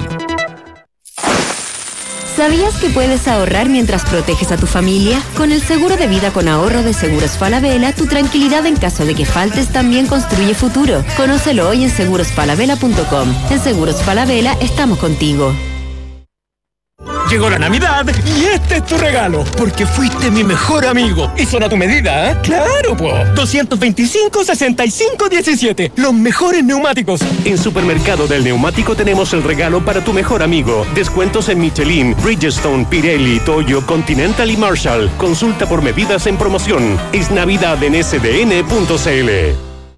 ¿Sabías que puedes ahorrar mientras proteges a tu familia? Con el seguro de vida con ahorro de Seguros Falabella, tu tranquilidad en caso de que faltes también construye futuro. Conócelo hoy en seguros falabella punto com. En Seguros Falabella estamos contigo. Llegó la Navidad y este es tu regalo, porque fuiste mi mejor amigo. Y son a tu medida, ¿eh? ¡Claro, po! doscientos veinticinco, sesenta y cinco, diecisiete. Los mejores neumáticos. En Supermercado del Neumático tenemos el regalo para tu mejor amigo. Descuentos en Michelin, Bridgestone, Pirelli, Toyo, Continental y Marshall. Consulta por medidas en promoción. Es Navidad en S D N punto C L.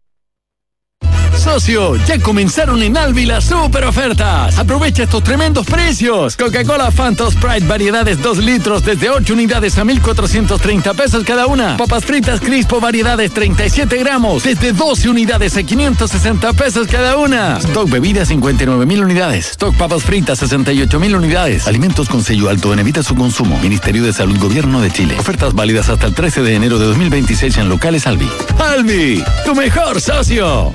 Socio, ya comenzaron en Alvi las super ofertas. Aprovecha estos tremendos precios. Coca-Cola Fanta Sprite variedades dos litros desde ocho unidades a mil cuatrocientos treinta pesos cada una. Papas fritas Crispo variedades treinta y siete gramos desde doce unidades a quinientos sesenta pesos cada una. Stock bebidas cincuenta y nueve mil unidades. Stock papas fritas sesenta y ocho mil unidades. Alimentos con sello alto en evita su consumo. Ministerio de Salud Gobierno de Chile. Ofertas válidas hasta el trece de enero de dos mil veintiséis en locales Alvi. Alvi, tu mejor socio.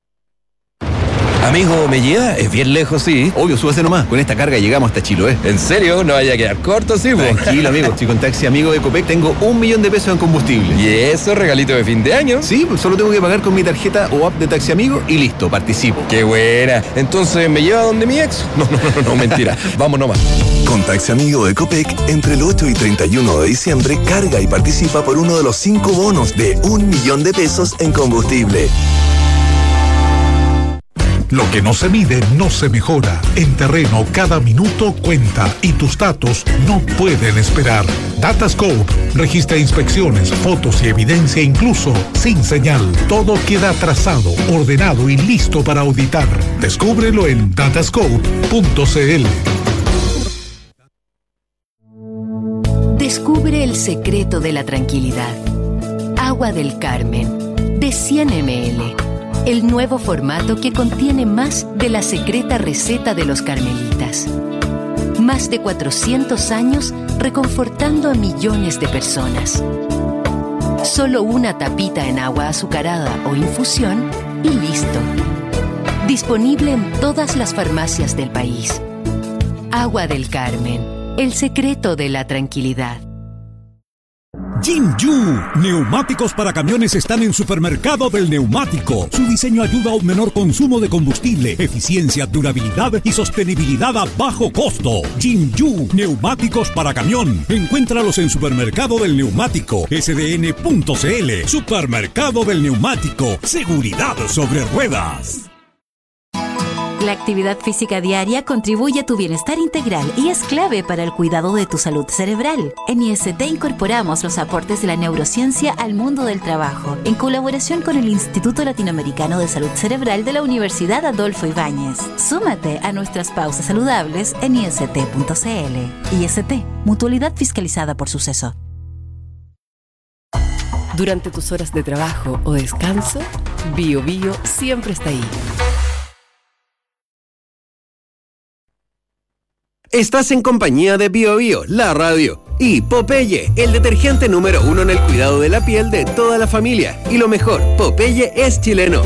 Amigo, ¿me lleva? Es bien lejos, sí. Obvio, súbase nomás. Con esta carga llegamos hasta Chiloé. ¿En serio? ¿No vaya a quedar corto, sí, po? Tranquilo, amigo. Si con Taxi Amigo de Copec tengo un millón de pesos en combustible. ¿Y eso, regalito de fin de año? Sí, pues solo tengo que pagar con mi tarjeta o app de Taxi Amigo y listo, participo. ¡Qué buena! Entonces, ¿me lleva donde mi ex? No, no, no, no, mentira. Vamos nomás. Con Taxi Amigo de Copec, entre el ocho y treinta y uno de diciembre, carga y participa por uno de los cinco bonos de un millón de pesos en combustible. Lo que no se mide no se mejora. En Terreno cada minuto cuenta y tus datos no pueden esperar. Datascope registra inspecciones, fotos y evidencia incluso sin señal. Todo queda trazado, ordenado y listo para auditar. Descúbrelo en datascope punto c l. Descubre el secreto de la tranquilidad. Agua del Carmen, de cien mililitros. El nuevo formato que contiene más de la secreta receta de los carmelitas. Más de cuatrocientos años reconfortando a millones de personas. Solo una tapita en agua azucarada o infusión y listo. Disponible en todas las farmacias del país. Agua del Carmen, el secreto de la tranquilidad. Jinju, neumáticos para camiones están en Supermercado del Neumático. Su diseño ayuda a un menor consumo de combustible, eficiencia, durabilidad y sostenibilidad a bajo costo. Jinju, neumáticos para camión. Encuéntralos en Supermercado del Neumático, S D N punto C L. Supermercado del Neumático, seguridad sobre ruedas. La actividad física diaria contribuye a tu bienestar integral y es clave para el cuidado de tu salud cerebral. En I S T incorporamos los aportes de la neurociencia al mundo del trabajo, en colaboración con el Instituto Latinoamericano de Salud Cerebral de la Universidad Adolfo Ibáñez. Súmate a nuestras pausas saludables en I S T punto C L. I S T, mutualidad fiscalizada por Suceso. Durante tus horas de trabajo o descanso, Bio Bio siempre está ahí. Estás en compañía de Bio Bio, la radio, y Popeye, el detergente número uno en el cuidado de la piel de toda la familia. Y lo mejor, Popeye es chileno.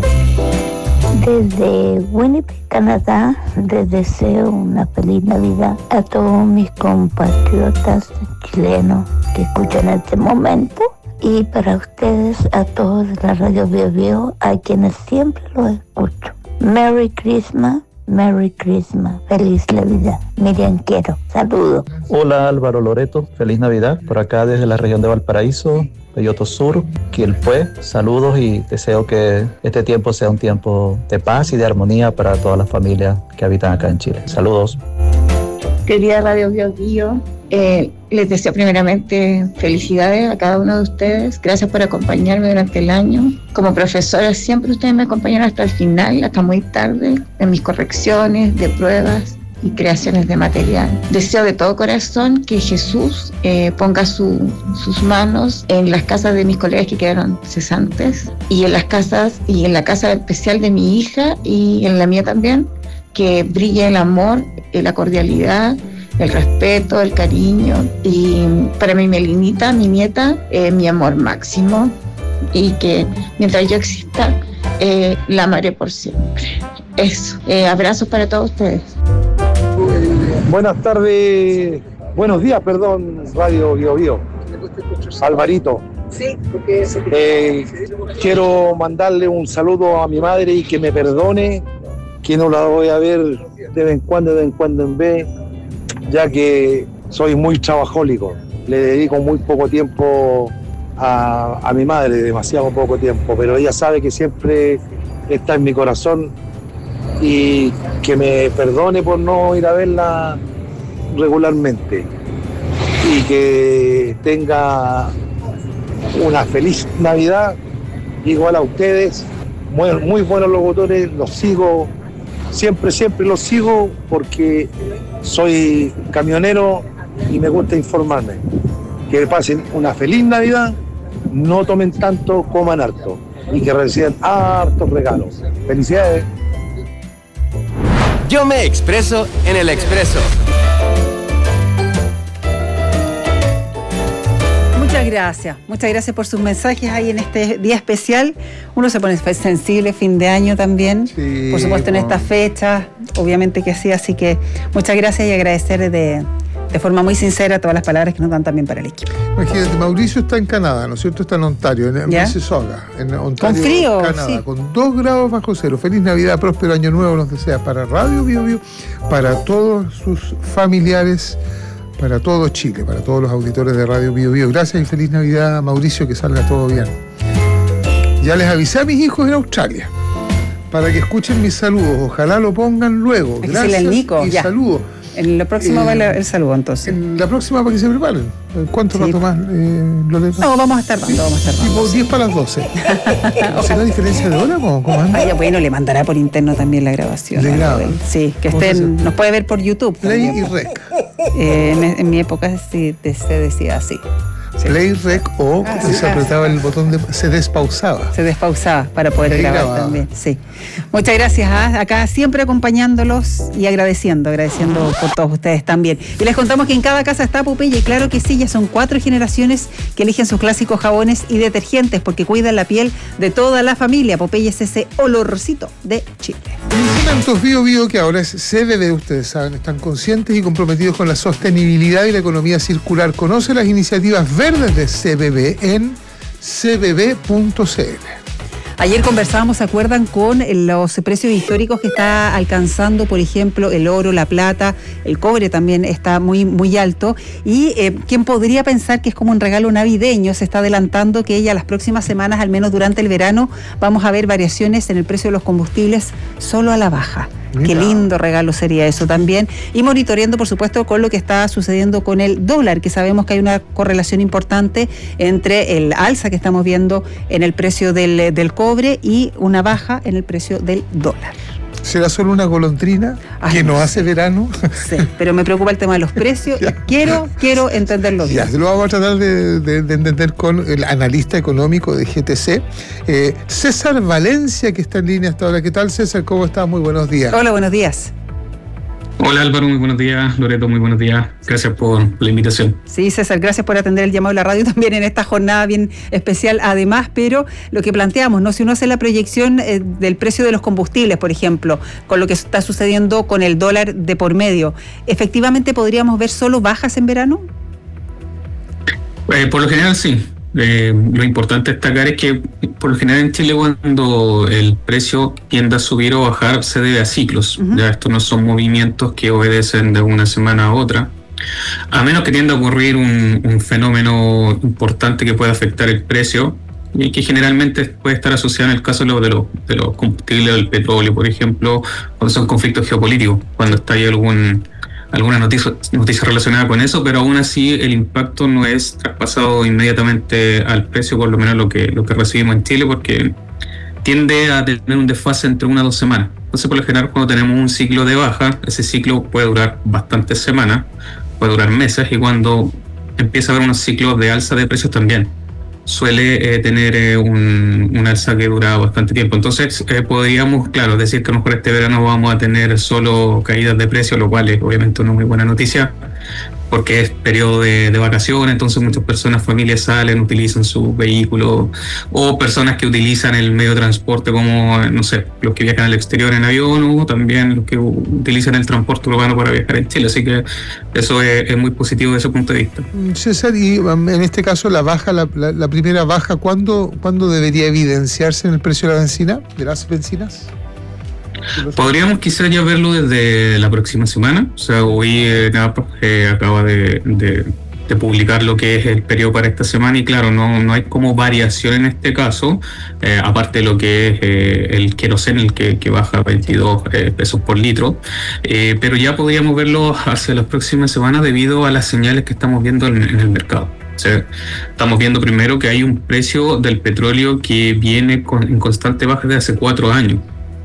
Desde Winnipeg, Canadá, les deseo una feliz Navidad a todos mis compatriotas chilenos que escuchan en este momento. Y para ustedes, a todos de la radio Bio Bio, a quienes siempre los escucho. Merry Christmas. Merry Christmas, feliz Navidad. Miriam Quiero, saludos. Hola Álvaro Loreto, feliz Navidad. Por acá desde la región de Valparaíso, Peyoto Sur, Quilpué. Saludos y deseo que este tiempo sea un tiempo de paz y de armonía para todas las familias que habitan acá en Chile. Saludos. Querida Radio Bio Bio, eh, les deseo primeramente felicidades a cada uno de ustedes. Gracias por acompañarme durante el año. Como profesora siempre ustedes me acompañaron hasta el final, hasta muy tarde, en mis correcciones de pruebas y creaciones de material. Deseo de todo corazón que Jesús eh, ponga su, sus manos en las casas de mis colegas que quedaron cesantes y en las casas y en la casa especial de mi hija y en la mía también, que brille el amor, la cordialidad el respeto, el cariño y para mi Melinita, mi nieta, eh, mi amor máximo y que mientras yo exista eh, la amaré por siempre. Eso, eh, abrazos para todos ustedes. Buenas tardes, buenos días, perdón, Radio Bio Bio. Alvarito. Sí, porque eh, quiero mandarle un saludo a mi madre y que me perdone, que no la voy a ver de vez en cuando, de vez en cuando en vez, ya que soy muy trabajólico. Le dedico muy poco tiempo a, a mi madre, demasiado poco tiempo, pero ella sabe que siempre está en mi corazón y que me perdone por no ir a verla regularmente y que tenga una feliz Navidad igual a ustedes, muy, muy buenos locutores, los sigo, siempre, siempre los sigo porque soy camionero y me gusta informarme. Que pasen una feliz Navidad, no tomen tanto, coman harto y que reciban hartos regalos. Felicidades. Yo me expreso en el Expreso. Muchas gracias, muchas gracias por sus mensajes ahí en este día especial. Uno se pone sensible, fin de año también, sí, por supuesto en estas fechas, obviamente que sí, así que muchas gracias y agradecer de, de forma muy sincera todas las palabras que nos dan también para el equipo. Imagínate, Mauricio está en Canadá, ¿no es cierto? Está en Ontario, en Mississauga, en Ontario, con frío, Canadá, sí. Con dos grados bajo cero. Feliz Navidad, próspero año nuevo nos desea para Radio Bio Bio, para todos sus familiares, para todo Chile, para todos los auditores de Radio Bio Bio. Gracias y feliz Navidad, Mauricio, que salga todo bien. Ya les avisé a mis hijos en Australia para que escuchen mis saludos. Ojalá lo pongan luego. Hay que Gracias decirle al Nico, y ya. saludo. En la próxima eh, va el saludo entonces. En la próxima para que se preparen. ¿Cuánto sí. rato más, eh, Lorena? No, vamos a estar dando, vamos a estar dando. Tipo diez para las doce. ¿Será diferencia de hora? ¿Cómo, cómo anda? Vaya, bueno, le mandará por interno también la grabación. Le graba. Sí, que estén, nos puede ver por YouTube. Play y Rec. Eh, en, en mi época sí, se decía así. Sí. Play, Rec o ah, se sí, apretaba sí. el botón de... se despausaba. Se despausaba para poder grabar grababa. También, sí. Muchas gracias, ¿eh? Acá siempre acompañándolos y agradeciendo, agradeciendo por todos ustedes también. Y les contamos que en cada casa está Popeye, y claro que sí, ya son cuatro generaciones que eligen sus clásicos jabones y detergentes porque cuidan la piel de toda la familia. Popeye es ese olorcito de Chile. Alimentos Bio Bio, que ahora es C B B, ustedes saben, están conscientes y comprometidos con la sostenibilidad y la economía circular. Conoce las iniciativas verdes de C B B en c b b punto c l. Ayer conversábamos, ¿se acuerdan?, con los precios históricos que está alcanzando, por ejemplo, el oro, la plata, el cobre también está muy, muy alto. Y eh, ¿quién podría pensar que es como un regalo navideño? Se está adelantando que ya las próximas semanas, al menos durante el verano, vamos a ver variaciones en el precio de los combustibles solo a la baja. Mira. Qué lindo regalo sería eso también. Y monitoreando, por supuesto, con lo que está sucediendo con el dólar, que sabemos que hay una correlación importante entre el alza que estamos viendo en el precio del, del cobre y una baja en el precio del dólar. ¿Será solo una golondrina Ay, que no hace verano? Sí, pero me preocupa el tema de los precios. quiero, quiero entenderlo bien. Ya, lo vamos a tratar de, de, de entender con el analista económico de G T C, eh, César Valencia, que está en línea hasta ahora. ¿Qué tal, César? ¿Cómo estás? Muy buenos días. Hola, buenos días. Hola Álvaro, muy buenos días. Loreto, muy buenos días. Gracias por la invitación. Sí, César, gracias por atender el llamado de la radio también en esta jornada bien especial. Además, pero lo que planteamos, ¿no? Si uno hace la proyección eh, del precio de los combustibles, por ejemplo, con lo que está sucediendo con el dólar de por medio, ¿efectivamente podríamos ver solo bajas en verano? Eh, por lo general sí. Eh, lo importante destacar es que por lo general en Chile cuando el precio tiende a subir o bajar se debe a ciclos. Uh-huh. Ya estos no son movimientos que obedecen de una semana a otra, a menos que tienda a ocurrir un, un fenómeno importante que pueda afectar el precio y que generalmente puede estar asociado en el caso de los, de los, de los combustibles del petróleo, por ejemplo, cuando son conflictos geopolíticos, cuando está ahí algún alguna noticia, noticia relacionada con eso, pero aún así el impacto no es traspasado inmediatamente al precio, por lo menos lo que, lo que recibimos en Chile, porque tiende a tener un desfase entre una o dos semanas. Entonces, por lo general, cuando tenemos un ciclo de baja, ese ciclo puede durar bastantes semanas, puede durar meses, y cuando empieza a haber unos ciclos de alza de precios también. suele eh, tener eh, un, un alza que dura bastante tiempo. Entonces eh, podríamos, claro, decir que a lo mejor este verano vamos a tener solo caídas de precios, lo cual es obviamente una muy buena noticia, porque es periodo de, de vacaciones, entonces muchas personas, familias salen, utilizan su vehículo, o personas que utilizan el medio de transporte como, no sé, los que viajan al exterior en avión, o también los que utilizan el transporte urbano para viajar en Chile, así que eso es, es muy positivo desde ese punto de vista. César, y en este caso la baja, la, la, la primera baja, ¿cuándo, ¿cuándo debería evidenciarse en el precio de la benzina, de las bencinas? Podríamos quizás ya verlo desde la próxima semana. O sea, hoy eh, eh, acaba de, de, de publicar lo que es el periodo para esta semana y claro, no, no hay como variación en este caso, eh, aparte de lo que es eh, el queroseno, el que, que baja veintidós eh, pesos por litro, eh, pero ya podríamos verlo hacia las próximas semanas debido a las señales que estamos viendo en, en el mercado. O sea, estamos viendo primero que hay un precio del petróleo que viene con, en constante baja desde hace cuatro años.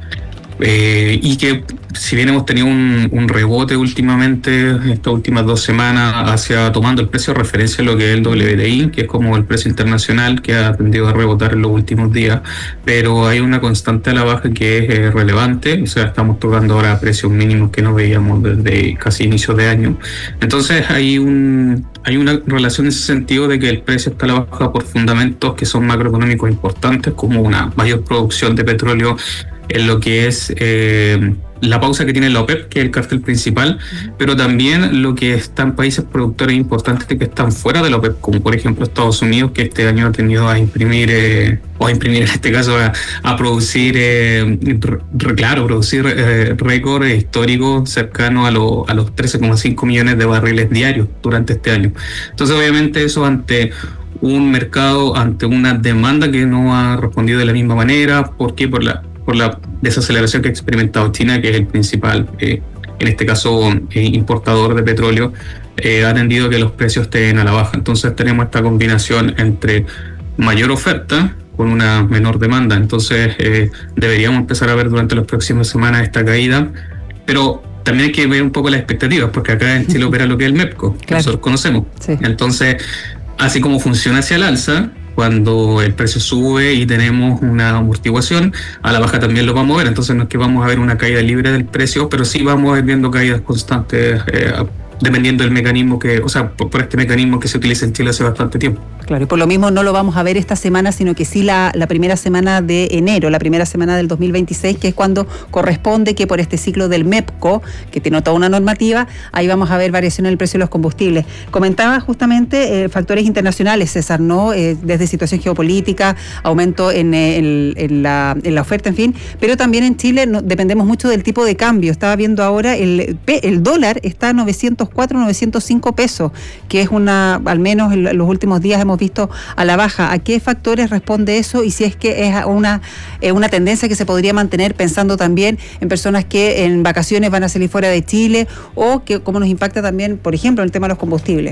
Eh, y que si bien hemos tenido un, un rebote últimamente, estas últimas dos semanas, hacia tomando el precio de referencia lo que es el W T I, que es como el precio internacional que ha tendido a rebotar en los últimos días, pero hay una constante a la baja que es eh, relevante. O sea, estamos tocando ahora precios mínimos que no veíamos desde casi inicios de año. Entonces hay un hay una relación en ese sentido de que el precio está a la baja por fundamentos que son macroeconómicos importantes, como una mayor producción de petróleo en lo que es eh, la pausa que tiene la OPEP, que es el cartel principal, uh-huh. pero también lo que están países productores importantes que están fuera de la OPEP, como por ejemplo Estados Unidos, que este año ha tenido a imprimir, eh, o a imprimir en este caso, a, a producir, eh, re, claro, producir eh, récord histórico cercano a, lo, a los trece coma cinco millones de barriles diarios durante este año. Entonces, obviamente, eso ante un mercado, ante una demanda que no ha respondido de la misma manera. ¿Por qué? Por la por la desaceleración que ha experimentado China, que es el principal, eh, en este caso, eh, importador de petróleo, eh, ha tendido a que los precios estén a la baja. Entonces tenemos esta combinación entre mayor oferta con una menor demanda. Entonces eh, deberíamos empezar a ver durante las próximas semanas esta caída, pero también hay que ver un poco las expectativas, porque acá en Chile opera lo que es el MEPCO, que claro. nosotros conocemos. Sí. Entonces, así como funciona hacia el alza, cuando el precio sube y tenemos una amortiguación, a la baja también lo vamos a ver. Entonces no es que vamos a ver una caída libre del precio, pero sí vamos a ir viendo caídas constantes, eh, dependiendo del mecanismo que, o sea, por, por este mecanismo que se utiliza en Chile hace bastante tiempo. Claro, y por lo mismo no lo vamos a ver esta semana, sino que sí la, la primera semana de enero, la primera semana del dos mil veintiséis, que es cuando corresponde que por este ciclo del MEPCO, que tiene toda una normativa, ahí vamos a ver variación en el precio de los combustibles. Comentaba justamente eh, factores internacionales, César, ¿no? Eh, desde situación geopolítica, aumento en, en, en, la, en la oferta, en fin, pero también en Chile no, dependemos mucho del tipo de cambio. Estaba viendo ahora, el, el dólar está a novecientos cuatro, novecientos cinco pesos, que es una, al menos en los últimos días hemos visto a la baja. ¿A qué factores responde eso? Y si es que es una, eh, una tendencia que se podría mantener, pensando también en personas que en vacaciones van a salir fuera de Chile, o que cómo nos impacta también, por ejemplo, el tema de los combustibles.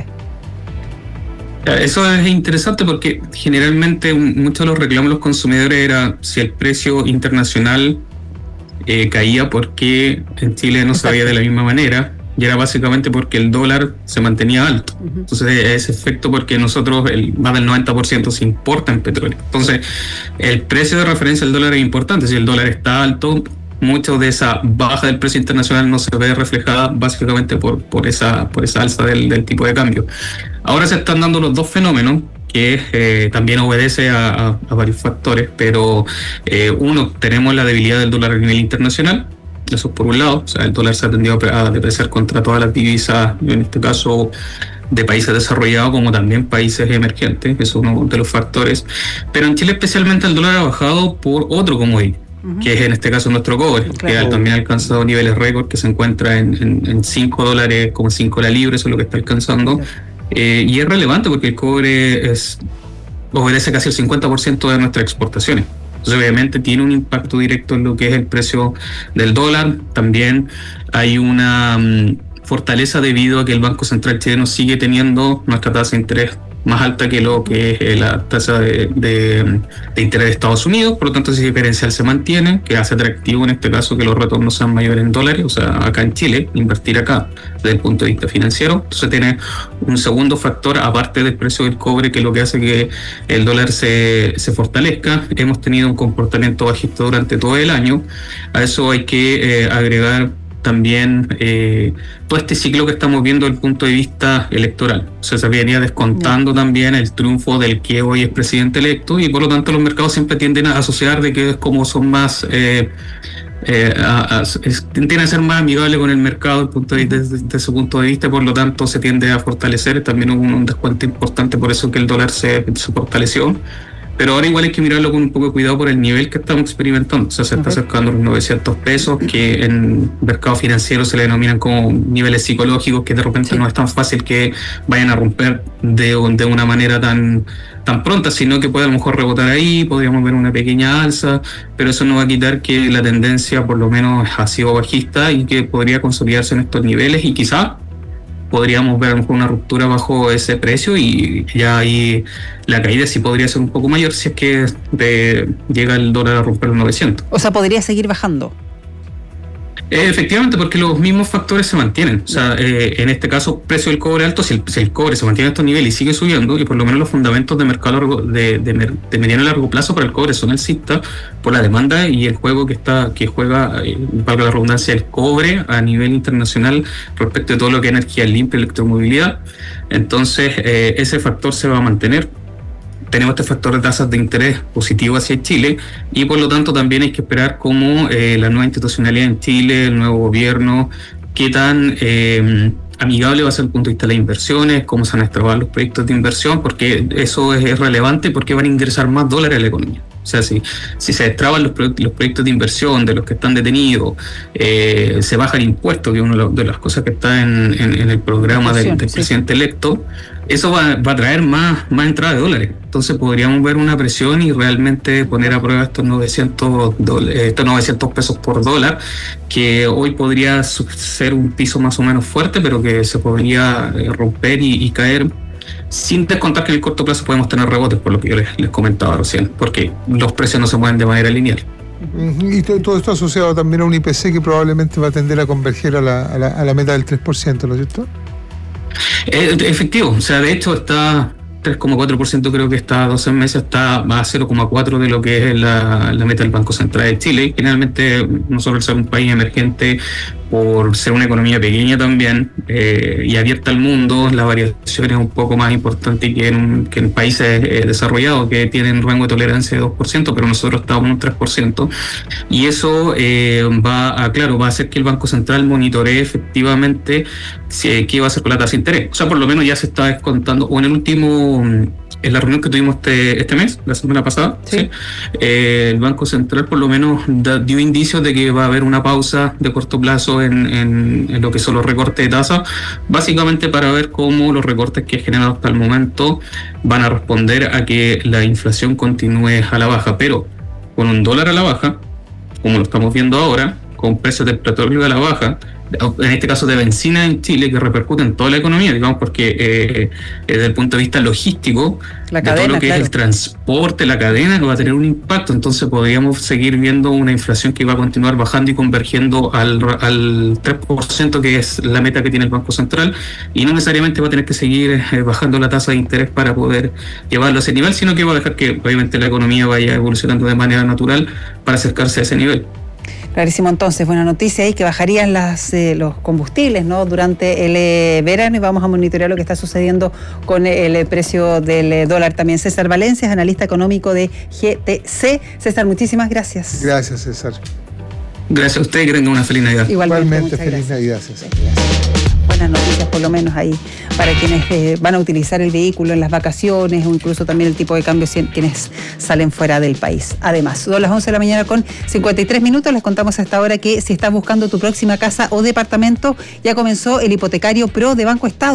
Eso es interesante porque generalmente muchos de los reclamos de los consumidores era si el precio internacional eh, caía, porque en Chile no se veía de la misma manera. Y era básicamente porque el dólar se mantenía alto. Uh-huh. Entonces, ese efecto porque nosotros, el, más del noventa por ciento se importa en petróleo. Entonces, el precio de referencia del dólar es importante. Si el dólar está alto, mucho de esa baja del precio internacional no se ve reflejada básicamente por, por, esa, por esa alza del, del tipo de cambio. Ahora se están dando los dos fenómenos, que eh, también obedece a, a, a varios factores, pero eh, uno, tenemos la debilidad del dólar a nivel internacional. Eso por un lado, o sea, el dólar se ha tendido a depreciar contra todas las divisas, en este caso de países desarrollados como también países emergentes, eso es uno de los factores. Pero en Chile especialmente el dólar ha bajado por otro commodity, uh-huh. que es en este caso nuestro cobre, claro. que también ha alcanzado niveles récord, que se encuentra en, en, en cinco dólares como cinco la libra, eso es lo que está alcanzando. Uh-huh. Eh, y es relevante porque el cobre es, obedece casi el cincuenta por ciento de nuestras exportaciones. Entonces, obviamente tiene un impacto directo en lo que es el precio del dólar. También hay una um, fortaleza debido a que el Banco Central chileno sigue teniendo nuestra tasa de interés más alta que lo que es la tasa de, de, de interés de Estados Unidos, por lo tanto ese diferencial se mantiene, que hace atractivo en este caso que los retornos sean mayores en dólares, o sea, acá en Chile, invertir acá desde el punto de vista financiero. Entonces tiene un segundo factor, aparte del precio del cobre, que es lo que hace que el dólar se, se fortalezca. Hemos tenido un comportamiento bajista durante todo el año. A eso hay que eh, agregar también eh, todo este ciclo que estamos viendo desde el punto de vista electoral. O sea, se venía descontando no. también el triunfo del que hoy es presidente electo, y por lo tanto los mercados siempre tienden a asociar de que es como son más eh, eh, a, a, es, tienden a ser más amigables con el mercado desde, punto de, desde, desde su punto de vista, por lo tanto se tiende a fortalecer. También hubo un, un descuento importante, por eso que el dólar se, se fortaleció. Pero ahora igual hay que mirarlo con un poco de cuidado por el nivel que estamos experimentando. O sea, se está acercando a los novecientos pesos, que en mercado financiero se le denominan como niveles psicológicos, que de repente sí. no es tan fácil que vayan a romper de, de una manera tan, tan pronta, sino que puede a lo mejor rebotar ahí, podríamos ver una pequeña alza, pero eso no va a quitar que la tendencia por lo menos ha sido bajista y que podría consolidarse en estos niveles, y quizá podríamos ver a lo mejor una ruptura bajo ese precio, y ya ahí la caída sí podría ser un poco mayor si es que de, llega el dólar a romper los novecientos. O sea, podría seguir bajando. Eh, efectivamente, porque los mismos factores se mantienen. O sea, eh, en este caso, precio del cobre alto, si el, si el cobre se mantiene a estos niveles y sigue subiendo, y por lo menos los fundamentos de mercado largo, de, de, de mediano y largo plazo para el cobre son alcistas por la demanda y el juego que está que juega, eh, para la redundancia, el cobre a nivel internacional respecto de todo lo que es energía limpia y electromovilidad. Entonces, eh, ese factor se va a mantener. Tenemos este factor de tasas de interés positivo hacia Chile, y por lo tanto también hay que esperar cómo eh, la nueva institucionalidad en Chile, el nuevo gobierno, qué tan eh, amigable va a ser desde el punto de vista de las inversiones, cómo se van a extrabar los proyectos de inversión, porque eso es, es relevante, porque van a ingresar más dólares a la economía. O sea, si, si se destraban los, proyectos, los proyectos de inversión de los que están detenidos, eh, se baja el impuesto, que es una de las cosas que está en, en, en el programa del, del sí. presidente electo, eso va, va a traer más, más entrada de dólares. Entonces podríamos ver una presión y realmente poner a prueba estos novecientos, estos novecientos pesos por dólar, que hoy podría ser un piso más o menos fuerte, pero que se podría romper y, y caer, sin descontar que en el corto plazo podemos tener rebotes, por lo que yo les, les comentaba recién, porque los precios no se mueven de manera lineal. Y todo esto asociado también a un I P C que probablemente va a tender a converger a la, a la, a la meta del tres por ciento, ¿no es cierto? Eh, efectivo, o sea, de hecho está tres coma cuatro por ciento, creo que está a doce meses, está a cero coma cuatro por ciento de lo que es la, la meta del Banco Central de Chile. Generalmente nosotros somos un país emergente por ser una economía pequeña también eh, y abierta al mundo, la variación es un poco más importante que en, que en países eh, desarrollados que tienen rango de tolerancia de dos por ciento, pero nosotros estamos en un tres por ciento, y eso eh, va a, claro, va a hacer que el Banco Central monitoree efectivamente si, qué va a hacer con la tasa de interés. O sea, por lo menos ya se está descontando, o en el último, en la reunión que tuvimos este, este mes, la semana pasada, sí. ¿sí? Eh, el Banco Central por lo menos da, dio indicios de que va a haber una pausa de corto plazo en, en, en lo que son los recortes de tasa, básicamente para ver cómo los recortes que he generado hasta el momento van a responder a que la inflación continúe a la baja, pero con un dólar a la baja, como lo estamos viendo ahora, con precios del petróleo a la baja, en este caso de benzina en Chile, que repercute en toda la economía, digamos, porque eh, desde el punto de vista logístico, la cadena, de todo lo que claro. es el transporte, la cadena, no va a tener un impacto. Entonces podríamos seguir viendo una inflación que va a continuar bajando y convergiendo al, al tres por ciento, que es la meta que tiene el Banco Central, y no necesariamente va a tener que seguir eh, bajando la tasa de interés para poder llevarlo a ese nivel, sino que va a dejar que obviamente la economía vaya evolucionando de manera natural para acercarse a ese nivel. Clarísimo, entonces, buena noticia ahí, que bajarían las, eh, los combustibles, ¿no?, durante el eh, verano, y vamos a monitorear lo que está sucediendo con el eh, precio del eh, dólar también. César Valencia, analista económico de G T C. César, muchísimas gracias. Gracias, César. Gracias a usted y que tenga una feliz Navidad. Igualmente, Igualmente feliz gracias. Navidad, César. Buenas noticias, por lo menos ahí, para quienes eh, van a utilizar el vehículo en las vacaciones, o incluso también el tipo de cambio si, quienes salen fuera del país. Además, son las once de la mañana con cincuenta y tres minutos, les contamos a esta hora que si estás buscando tu próxima casa o departamento, ya comenzó el hipotecario Pro de Banco Estado.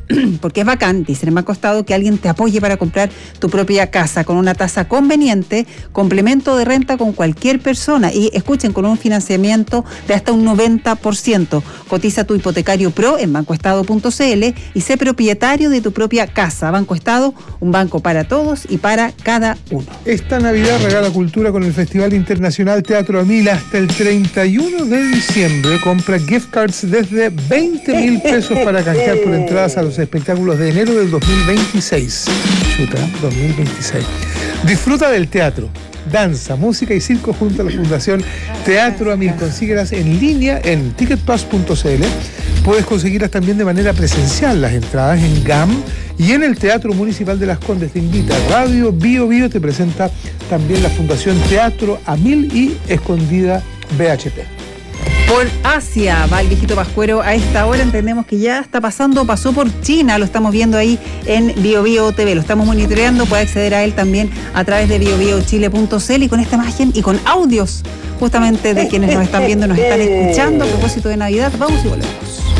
porque es bacán, dicen en Banco Estado, que alguien te apoye para comprar tu propia casa con una tasa conveniente, complemento de renta con cualquier persona y escuchen, con un financiamiento de hasta un noventa por ciento. Cotiza tu hipotecario pro en bancoestado punto c l y sé propietario de tu propia casa. Banco Estado, un banco para todos y para cada uno. Esta Navidad regala cultura con el Festival Internacional Teatro Amil hasta el treinta y uno de diciembre. Compra gift cards desde veinte mil pesos para canjear por entradas a los espectáculos de enero del dos mil veintiséis. Chuta, dos mil veintiséis. Disfruta del teatro, danza, música y circo junto a la Fundación Teatro Amil. Consíguelas en línea en ticketpass punto c l. Puedes conseguirlas también de manera presencial, las entradas en G A M y en el Teatro Municipal de Las Condes. Te invita Radio Bio Bio, te presenta también la Fundación Teatro Amil y Escondida B H P. Por Asia va el viejito Pascuero a esta hora. Entendemos que ya está pasando, pasó por China, lo estamos viendo ahí en Bio Bio T V, lo estamos monitoreando, puede acceder a él también a través de bio bio chile punto c l y con esta imagen y con audios justamente de quienes nos están viendo, nos están escuchando a propósito de Navidad. Vamos y volvemos.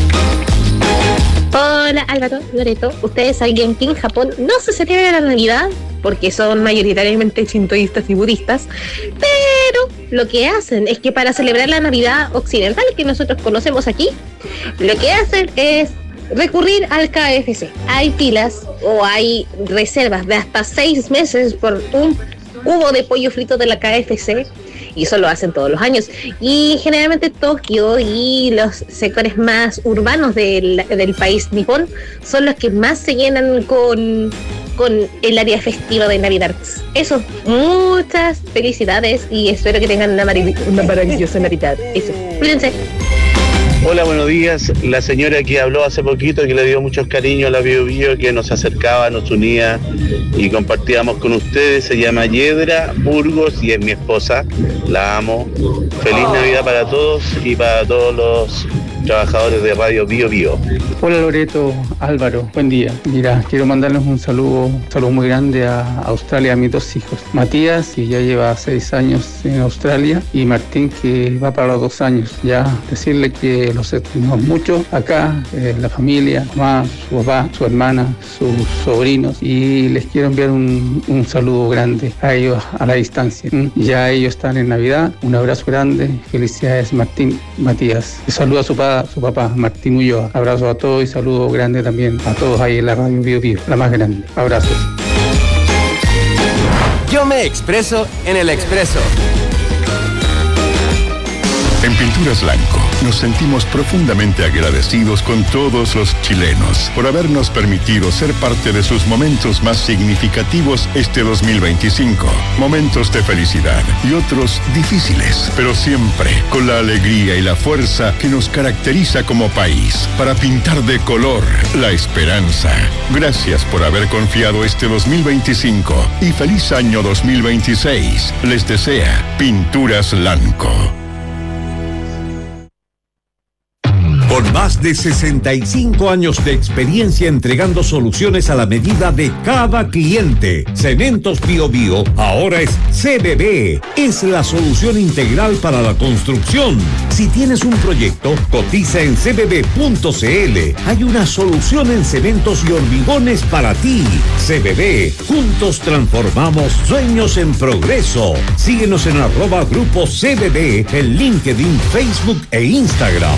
Hola Álvaro, Loreto. Ustedes saben que en Japón no se celebra la Navidad porque son mayoritariamente shintoístas y budistas, pero lo que hacen es que para celebrar la Navidad occidental que nosotros conocemos aquí, lo que hacen es recurrir al K F C. Hay filas o hay reservas de hasta seis meses por un cubo de pollo frito de la K F C. Y eso lo hacen todos los años. Y generalmente Tokio y los sectores más urbanos del, del país nipón son los que más se llenan con, con el área festiva de Navidad. Eso, muchas felicidades y espero que tengan una, marav- una maravillosa Navidad. Eso, cuídense. Hola, buenos días. La señora que habló hace poquito, que le dio muchos cariños a la Bio Bio, que nos acercaba, nos unía y compartíamos con ustedes, se llama Yedra Burgos y es mi esposa. La amo. Feliz Navidad para todos y para todos los trabajadores de Radio Bio Bio. Hola Loreto, Álvaro, buen día. Mira, quiero mandarles un saludo, un saludo muy grande a Australia, a mis dos hijos. Matías, que ya lleva seis años en Australia, y Martín, que va para los dos años. Ya decirle que los extrañamos mucho acá, eh, la familia, mamá, su papá, su hermana, sus sobrinos, y les quiero enviar un, un saludo grande a ellos a la distancia. ¿Mm? Ya ellos están en Navidad, un abrazo grande, felicidades Martín, Matías. Y saludo a su papá, su papá Martín Ulloa. Abrazo a todos y saludo grande también a todos ahí en la Radio Bio Bio, la más grande. Abrazos. Yo me expreso en el expreso. En Pinturas Blanco nos sentimos profundamente agradecidos con todos los chilenos por habernos permitido ser parte de sus momentos más significativos este dos mil veinticinco. Momentos de felicidad y otros difíciles, pero siempre con la alegría y la fuerza que nos caracteriza como país para pintar de color la esperanza. Gracias por haber confiado este dos mil veinticinco y feliz año dos mil veintiséis. Les desea Pinturas Blanco. Con más de sesenta y cinco años de experiencia entregando soluciones a la medida de cada cliente, Cementos Bio Bio ahora es C B B. Es la solución integral para la construcción. Si tienes un proyecto, cotiza en c b b punto c l. Hay una solución en cementos y hormigones para ti. C B B. Juntos transformamos sueños en progreso. Síguenos en arroba grupo C B B en LinkedIn, Facebook e Instagram.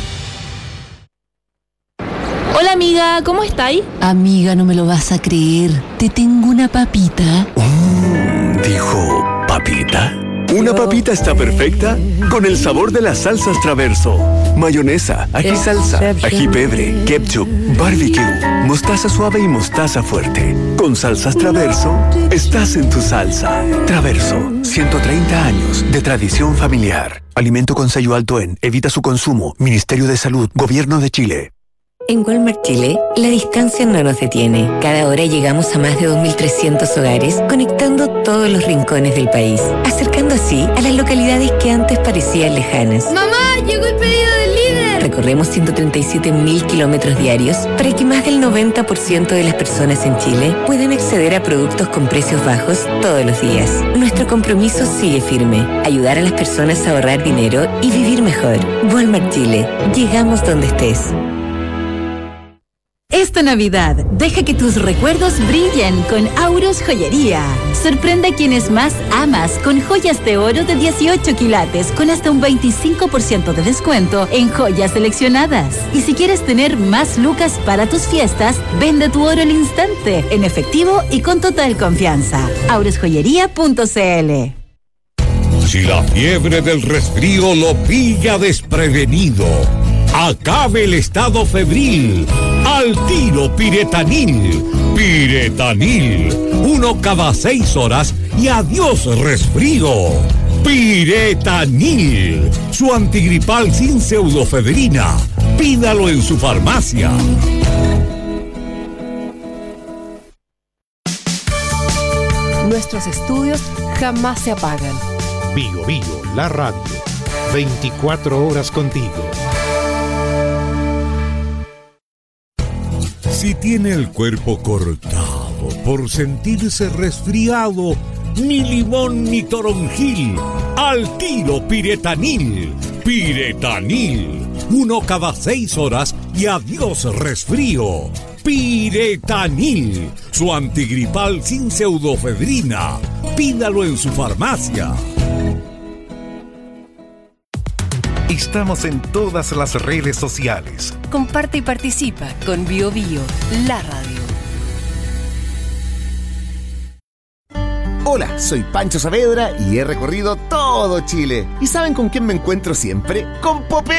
Hola amiga, ¿cómo estáis? Amiga, no me lo vas a creer. Te tengo una papita. Mm, dijo, ¿papita? Una papita está perfecta con el sabor de las salsas Traverso. Mayonesa, ají salsa, ají pebre, ketchup, barbecue, mostaza suave y mostaza fuerte. Con salsas Traverso, estás en tu salsa. Traverso, ciento treinta años de tradición familiar. Alimento con sello alto en, evita su consumo, Ministerio de Salud, Gobierno de Chile. En Walmart Chile, la distancia no nos detiene. Cada hora llegamos a más de dos mil trescientos hogares, conectando todos los rincones del país, acercando así a las localidades que antes parecían lejanas. ¡Mamá, llegó el pedido del líder! Recorremos ciento treinta y siete mil kilómetros diarios para que más del noventa por ciento de las personas en Chile puedan acceder a productos con precios bajos todos los días. Nuestro compromiso sigue firme, ayudar a las personas a ahorrar dinero y vivir mejor. Walmart Chile, llegamos donde estés. Esta Navidad, deja que tus recuerdos brillen con Auros Joyería. Sorprende a quienes más amas con joyas de oro de dieciocho quilates con hasta un veinticinco por ciento de descuento en joyas seleccionadas. Y si quieres tener más lucas para tus fiestas, vende tu oro al instante, en efectivo y con total confianza. auros joyería punto c l. Si la fiebre del resfrío lo pilla desprevenido, acabe el estado febril. Al tiro Piretanil. Piretanil. Uno cada seis horas y adiós resfrío. Piretanil. Su antigripal sin pseudofedrina. Pídalo en su farmacia. Nuestros estudios jamás se apagan. Bio Bio, la radio. veinticuatro horas contigo. Si tiene el cuerpo cortado por sentirse resfriado, ni limón ni toronjil, al tiro Piretanil. Piretanil. Uno cada seis horas y adiós resfrío. Piretanil. Su antigripal sin pseudofedrina. Pídalo en su farmacia. Estamos en todas las redes sociales. Comparte y participa con Bio Bio, la radio. Hola, soy Pancho Saavedra y he recorrido todo Chile. ¿Y saben con quién me encuentro siempre? ¡Con Popeye!